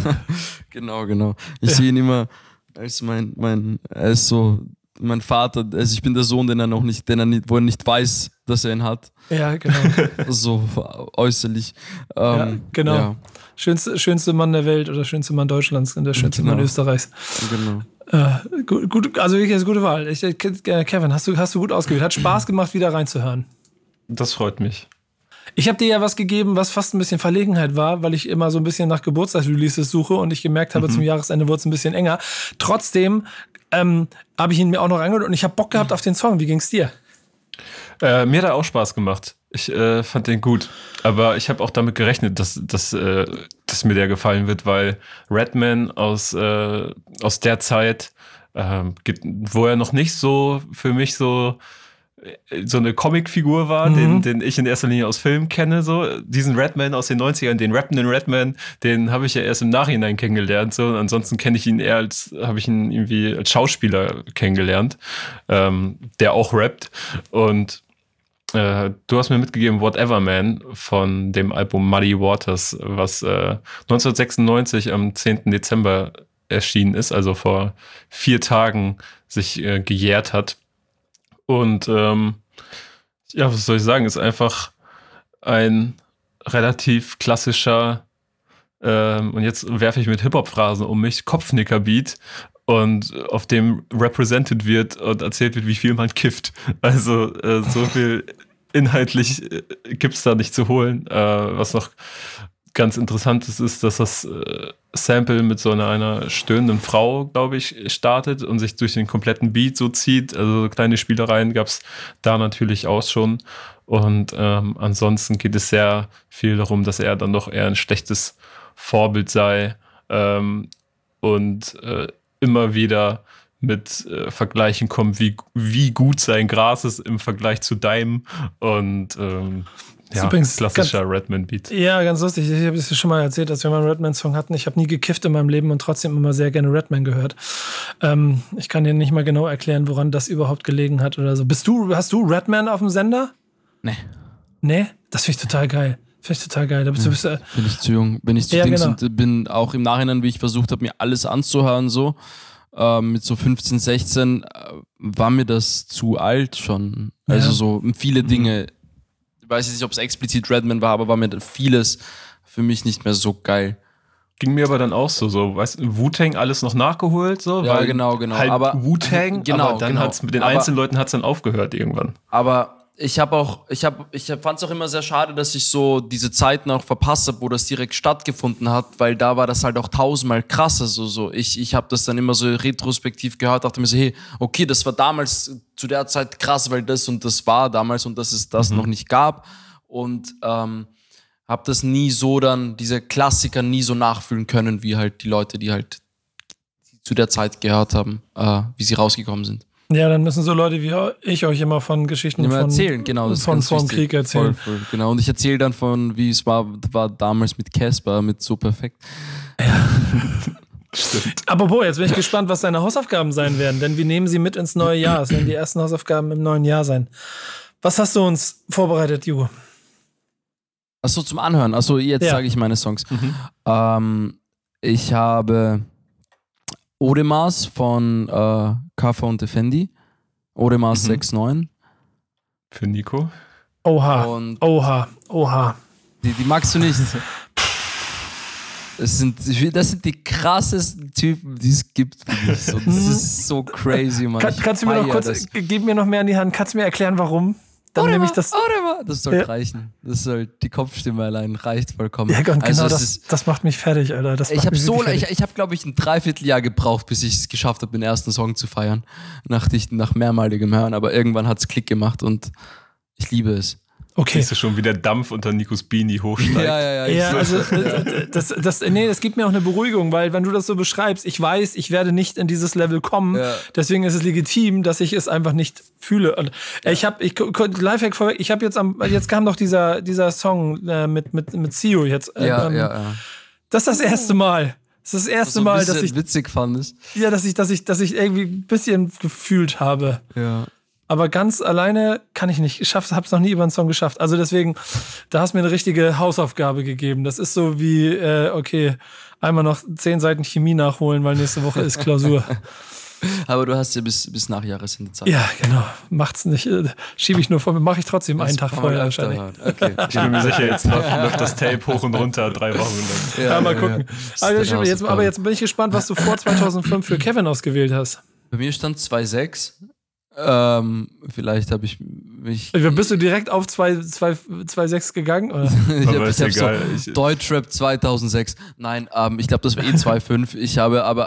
Genau, genau. Ich Ja. sehe ihn immer als mein, mein, er ist so mein Vater, also ich bin der Sohn, den er noch nicht, den er nicht, wo er nicht weiß, dass er ihn hat. Ja, genau. So äußerlich. Ja, Ähm, genau. Ja, Schönste, schönste Mann der Welt oder schönste Mann Deutschlands und der schönste Genau. Mann Österreichs. genau. Äh, gut, gut, also wirklich eine gute Wahl. Ich, äh, Kevin, hast du, hast du gut ausgewählt. Hat Spaß gemacht, wieder reinzuhören. Das freut mich. Ich habe dir ja was gegeben, was fast ein bisschen Verlegenheit war, weil ich immer so ein bisschen nach Geburtstagsreleases suche und ich gemerkt habe, mhm. zum Jahresende wurde es ein bisschen enger. Trotzdem ähm, habe ich ihn mir auch noch angehört und ich habe Bock gehabt auf den Song. Wie ging's dir? Äh, mir hat er auch Spaß gemacht. Ich äh, fand den gut. Aber ich habe auch damit gerechnet, dass, dass, äh, dass mir der gefallen wird, weil Redman aus, äh, aus der Zeit, äh, wo er noch nicht so für mich so so eine Comicfigur war, mhm. den, den ich in erster Linie aus Filmen kenne, so diesen Redman aus den neunzigern, den rappenden Redman, den habe ich ja erst im Nachhinein kennengelernt, so. Und ansonsten kenne ich ihn eher als, habe ich ihn irgendwie als Schauspieler kennengelernt, ähm, der auch rappt. Und äh, du hast mir mitgegeben Whatever Man von dem Album Muddy Waters, was äh, neunzehnhundertsechsundneunzig am zehnten Dezember erschienen ist, also vor vier Tagen sich äh, gejährt hat. Und ähm, ja, was soll ich sagen, ist einfach ein relativ klassischer, ähm, und jetzt werfe ich mit Hip-Hop-Phrasen um mich, Kopfnicker-Beat, und auf dem represented wird und erzählt wird, wie viel man kifft. Also äh, so viel inhaltlich äh, gibt's da nicht zu holen. Äh, was noch ganz interessant ist, ist, dass das äh, Sample mit so einer, einer stöhnenden Frau, glaube ich, startet und sich durch den kompletten Beat so zieht. Also kleine Spielereien gab es da natürlich auch schon. Und ähm, ansonsten geht es sehr viel darum, dass er dann doch eher ein schlechtes Vorbild sei ähm, und äh, immer wieder mit äh, Vergleichen kommt, wie, wie gut sein Gras ist im Vergleich zu deinem. Und ähm, ja, klassischer Redman-Beat. Ja, ganz lustig. Ich habe es dir schon mal erzählt, dass wir mal einen Redman-Song hatten. Ich habe nie gekifft in meinem Leben und trotzdem immer sehr gerne Redman gehört. Ähm, ich kann dir nicht mal genau erklären, woran das überhaupt gelegen hat oder so. Bist du, hast du Redman auf dem Sender? Nee. Nee? Das finde ich total geil. Finde ich total geil. Da bist, ja, du bist, äh, bin ich zu jung. Bin ich zu ja, Dings genau. und bin auch im Nachhinein, wie ich versucht habe, mir alles anzuhören, so äh, mit so fünfzehn, sechzehn, äh, war mir das zu alt schon. Also Ja. so viele Dinge. Ich weiß jetzt nicht, ob es explizit Redman war, aber war mir vieles für mich nicht mehr so geil. Ging mir aber dann auch so, so, weißt du, Wu-Tang alles noch nachgeholt, so, Ja, weil genau, genau. halt Aber- Wu-Tang, genau, aber dann genau. hat's mit den Aber- einzelnen Leuten hat's dann aufgehört irgendwann. Aber ich habe auch, ich habe, ich fand es auch immer sehr schade, dass ich so diese Zeiten auch verpasst habe, wo das direkt stattgefunden hat, weil da war das halt auch tausendmal krasser. So, so. Ich, ich habe das dann immer so retrospektiv gehört, dachte mir so, hey, okay, das war damals zu der Zeit krass, weil das und das war damals und dass es das Mhm. noch nicht gab. Und ähm, habe das nie so dann, diese Klassiker nie so nachfühlen können, wie halt die Leute, die halt zu der Zeit gehört haben, äh, wie sie rausgekommen sind. Ja, dann müssen so Leute wie ich euch immer von Geschichten immer von, erzählen, genau, das von ist vor dem wichtig. Krieg erzählen. Voll, voll, genau, und ich erzähle dann von, wie es war, war damals mit Casper, mit So Perfekt. Ja. Stimmt. Apropos, jetzt bin ich gespannt, was deine Hausaufgaben sein werden, denn wir nehmen sie mit ins neue Jahr. Es werden die ersten Hausaufgaben im neuen Jahr sein. Was hast du uns vorbereitet, Jugo? Achso, zum Anhören. Achso, jetzt Ja. sage ich meine Songs. Mhm. Ähm, ich habe Odemas von äh, Kaffer und Effendi. Odemas Mhm. sechs neun. Für Nico. Oha, Und oha, oha. die, die magst du nicht. Das sind, das sind die krassesten Typen, die es gibt. Und das ist so crazy, Mann. Kann, kannst du mir noch kurz, das. gib mir noch mehr an die Hand, kannst du mir erklären, warum? Dann nehme ich das. Odema. Das soll Ja. reichen. Das soll, die Kopfstimme allein reicht vollkommen. Ja, und Also genau es das, ist, das macht mich fertig, Alter. Das ich macht habe mich so, wirklich ich, fertig. ich habe, glaube ich, ein Dreivierteljahr gebraucht, bis ich es geschafft habe, den ersten Song zu feiern. Nach, nach mehrmaligem Hören, aber irgendwann hat es Klick gemacht und ich liebe es. Okay. Siehst du schon, wie der Dampf unter Nikos Beanie hochsteigt? Ja, ja, ja. Ja, ich- also äh, das, das, nee, das gibt mir auch eine Beruhigung, weil wenn du das so beschreibst, ich weiß, ich werde nicht in dieses Level kommen, Ja. deswegen ist es legitim, dass ich es einfach nicht fühle. Und äh, ich habe, ich Lifehack vorweg, ich habe jetzt am, jetzt kam doch dieser dieser Song äh, mit mit mit Sio jetzt. Äh, ja, ähm, ja, ja. Das ist das erste Mal. Das ist das erste So ein Mal, bisschen dass ich witzig fandest. ja, dass ich, dass ich, dass ich irgendwie ein bisschen gefühlt habe. Ja. Aber ganz alleine kann ich nicht. Ich schaff's, hab's noch nie über einen Song geschafft. Also deswegen, da hast du mir eine richtige Hausaufgabe gegeben. Das ist so wie, äh, okay, einmal noch zehn Seiten Chemie nachholen, weil nächste Woche ist Klausur. Aber du hast ja bis, bis nach Jahresende Zeit. Ja, genau. Macht's nicht. Äh, Schiebe ich nur vor mir. Mache ich trotzdem einen Tag kann man vorher öfter wahrscheinlich. hören. Okay. Ich bin mir sicher, jetzt läuft, läuft das Tape hoch und runter, drei Wochen lang. Ja, mal gucken. Das ist Also, deine stimmt, jetzt, Hausaufgabe. aber jetzt bin ich gespannt, was du vor zweitausendfünf für Kevin ausgewählt hast. Bei mir stand zwei sechs. Ähm, vielleicht habe ich mich. Bist du direkt auf zwei Komma sechs gegangen? Oder? ich Aber habe ist hab egal. so Ich- Deutschrap zweitausendsechs. Nein, ähm, ich glaube, das war eh zwei Komma fünf. Ich habe aber.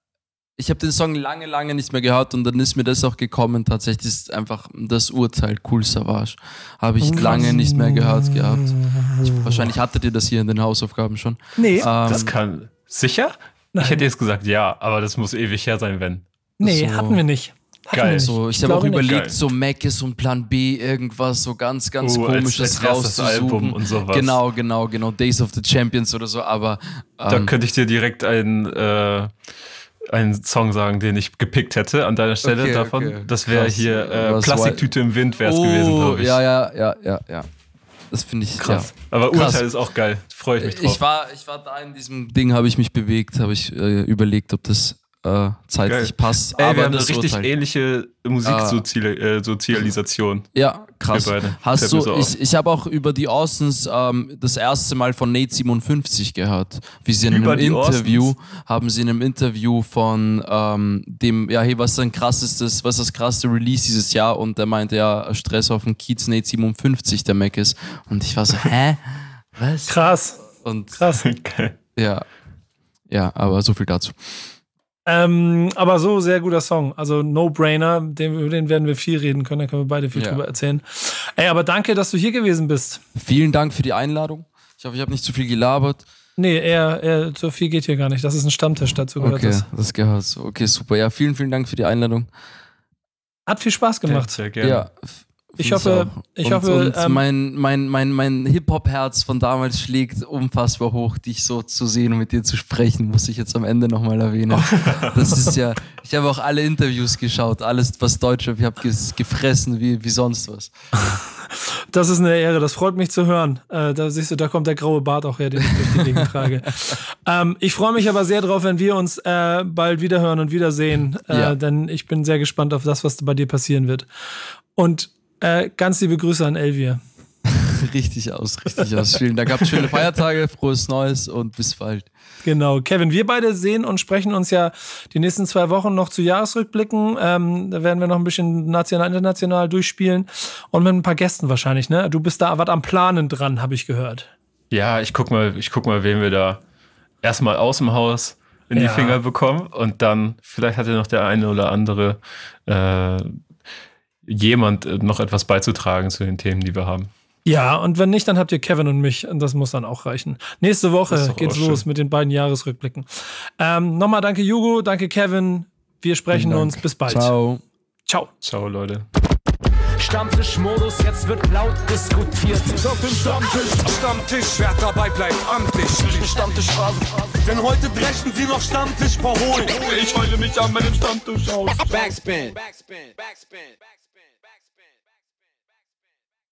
Ich habe den Song lange, lange nicht mehr gehört und dann ist mir das auch gekommen. Tatsächlich ist einfach das Urteil Cool Savage. Habe ich lange nicht mehr gehört gehabt. Ich, wahrscheinlich hattet ihr das hier in den Hausaufgaben schon. Nee, Ähm, Das kann. Sicher? Nein. Ich hätte jetzt gesagt, ja, aber das muss ewig her sein, wenn. nee, so- hatten wir nicht. Hatten Geil. wir nicht. So, ich habe auch glaube nicht. überlegt, Geil. so Mac ist und Plan B, irgendwas so ganz, ganz Oh, als- komisches als erstes rauszusuchen. Album und sowas. Genau, genau, genau. Days of the Champions oder so, aber Da ähm, könnte ich dir direkt einen, äh, einen Song sagen, den ich gepickt hätte an deiner Stelle Okay, davon. okay. Das wäre Krass. hier äh, Was Plastiktüte im Wind wäre es oh, gewesen, glaube ich. Ja, ja, ja, ja, ja. Das finde ich Krass. Ja. Aber Krass. Urteil ist auch geil. Freue ich mich drauf. Ich war, ich war da in diesem Ding, habe ich mich bewegt, habe ich äh, überlegt, ob das äh, zeitlich Geil. passt. Ey, wir aber haben eine das richtig Urteil. ähnliche Musiksozialisation. Ja, krass. Wir beide. Hast Fällt mir du, so auf. ich, ich habe auch über die Orsons ähm, das erste Mal von Nate siebenundfünfzig gehört. Wie sie in Über einem die Interview, Orsons? haben sie in einem Interview von ähm, dem, ja, hey, was ist dein krassestes, was ist das krasseste Release dieses Jahr? Und der meinte, ja, Stress auf dem Kiez Nate siebenundfünfzig, der Mac ist. Und ich war so, hä? Was? Krass, Und krass. Geil. ja. Ja, aber so viel dazu. Ähm, aber so, sehr guter Song. Also No-Brainer, den, über den werden wir viel reden können, da können wir beide viel Ja. drüber erzählen. Ey, aber danke, dass du hier gewesen bist. Vielen Dank für die Einladung. Ich hoffe, ich habe nicht zu viel gelabert. Nee, eher, eher so viel geht hier gar nicht. Das ist ein Stammtisch, dazu gehört Okay, das. das gehört so. Okay, super. Ja, vielen, vielen Dank für die Einladung. Hat viel Spaß gemacht. Sehr gerne. Ja. Ich find's hoffe- auch. ich und, hoffe, und ähm, mein, mein, mein, mein Hip-Hop-Herz von damals schlägt unfassbar hoch, dich so zu sehen und mit dir zu sprechen, muss ich jetzt am Ende nochmal erwähnen. Das ist ja, ich habe auch alle Interviews geschaut, alles was Deutschrap, ich habe ges- gefressen wie, wie sonst was. Das ist eine Ehre, das freut mich zu hören. Äh, da siehst du, da kommt der graue Bart auch her, den ich durch die Gegend trage. Ähm, ich freue mich aber sehr drauf, wenn wir uns äh, bald wiederhören und wiedersehen, äh, Ja. denn ich bin sehr gespannt auf das, was bei dir passieren wird. Und äh, ganz liebe Grüße an Elvier. Richtig aus, richtig aus. Vielen Dank, habt schöne Feiertage, frohes Neues und bis bald. Genau, Kevin, wir beide sehen und sprechen uns ja die nächsten zwei Wochen noch zu Jahresrückblicken. Ähm, da werden wir noch ein bisschen national, international durchspielen und mit ein paar Gästen wahrscheinlich, ne? Du bist da was am Planen dran, habe ich gehört. Ja, ich guck mal, ich guck mal, wen wir da erstmal aus dem Haus in die Ja. Finger bekommen und dann vielleicht hat ja noch der eine oder andere äh, jemand äh, noch etwas beizutragen zu den Themen, die wir haben. Ja, und wenn nicht, dann habt ihr Kevin und mich und das muss dann auch reichen. Nächste Das ist Woche doch geht's auch los schön. mit den beiden Jahresrückblicken. Ähm, nochmal danke Hugo, danke Kevin. Wir sprechen Vielen Dank. uns. Bis bald. Ciao. Ciao. Ciao, Leute. Stammtischmodus, jetzt wird laut diskutiert. Auf dem Stammtisch, Stammtisch, wer dabei bleibt, amtlich. Stammtisch Phase, denn heute dreschen sie noch Stammtisch verholen. Ich heule mich an meinem Stammtisch aus. Backspin. Backspin. Backspin.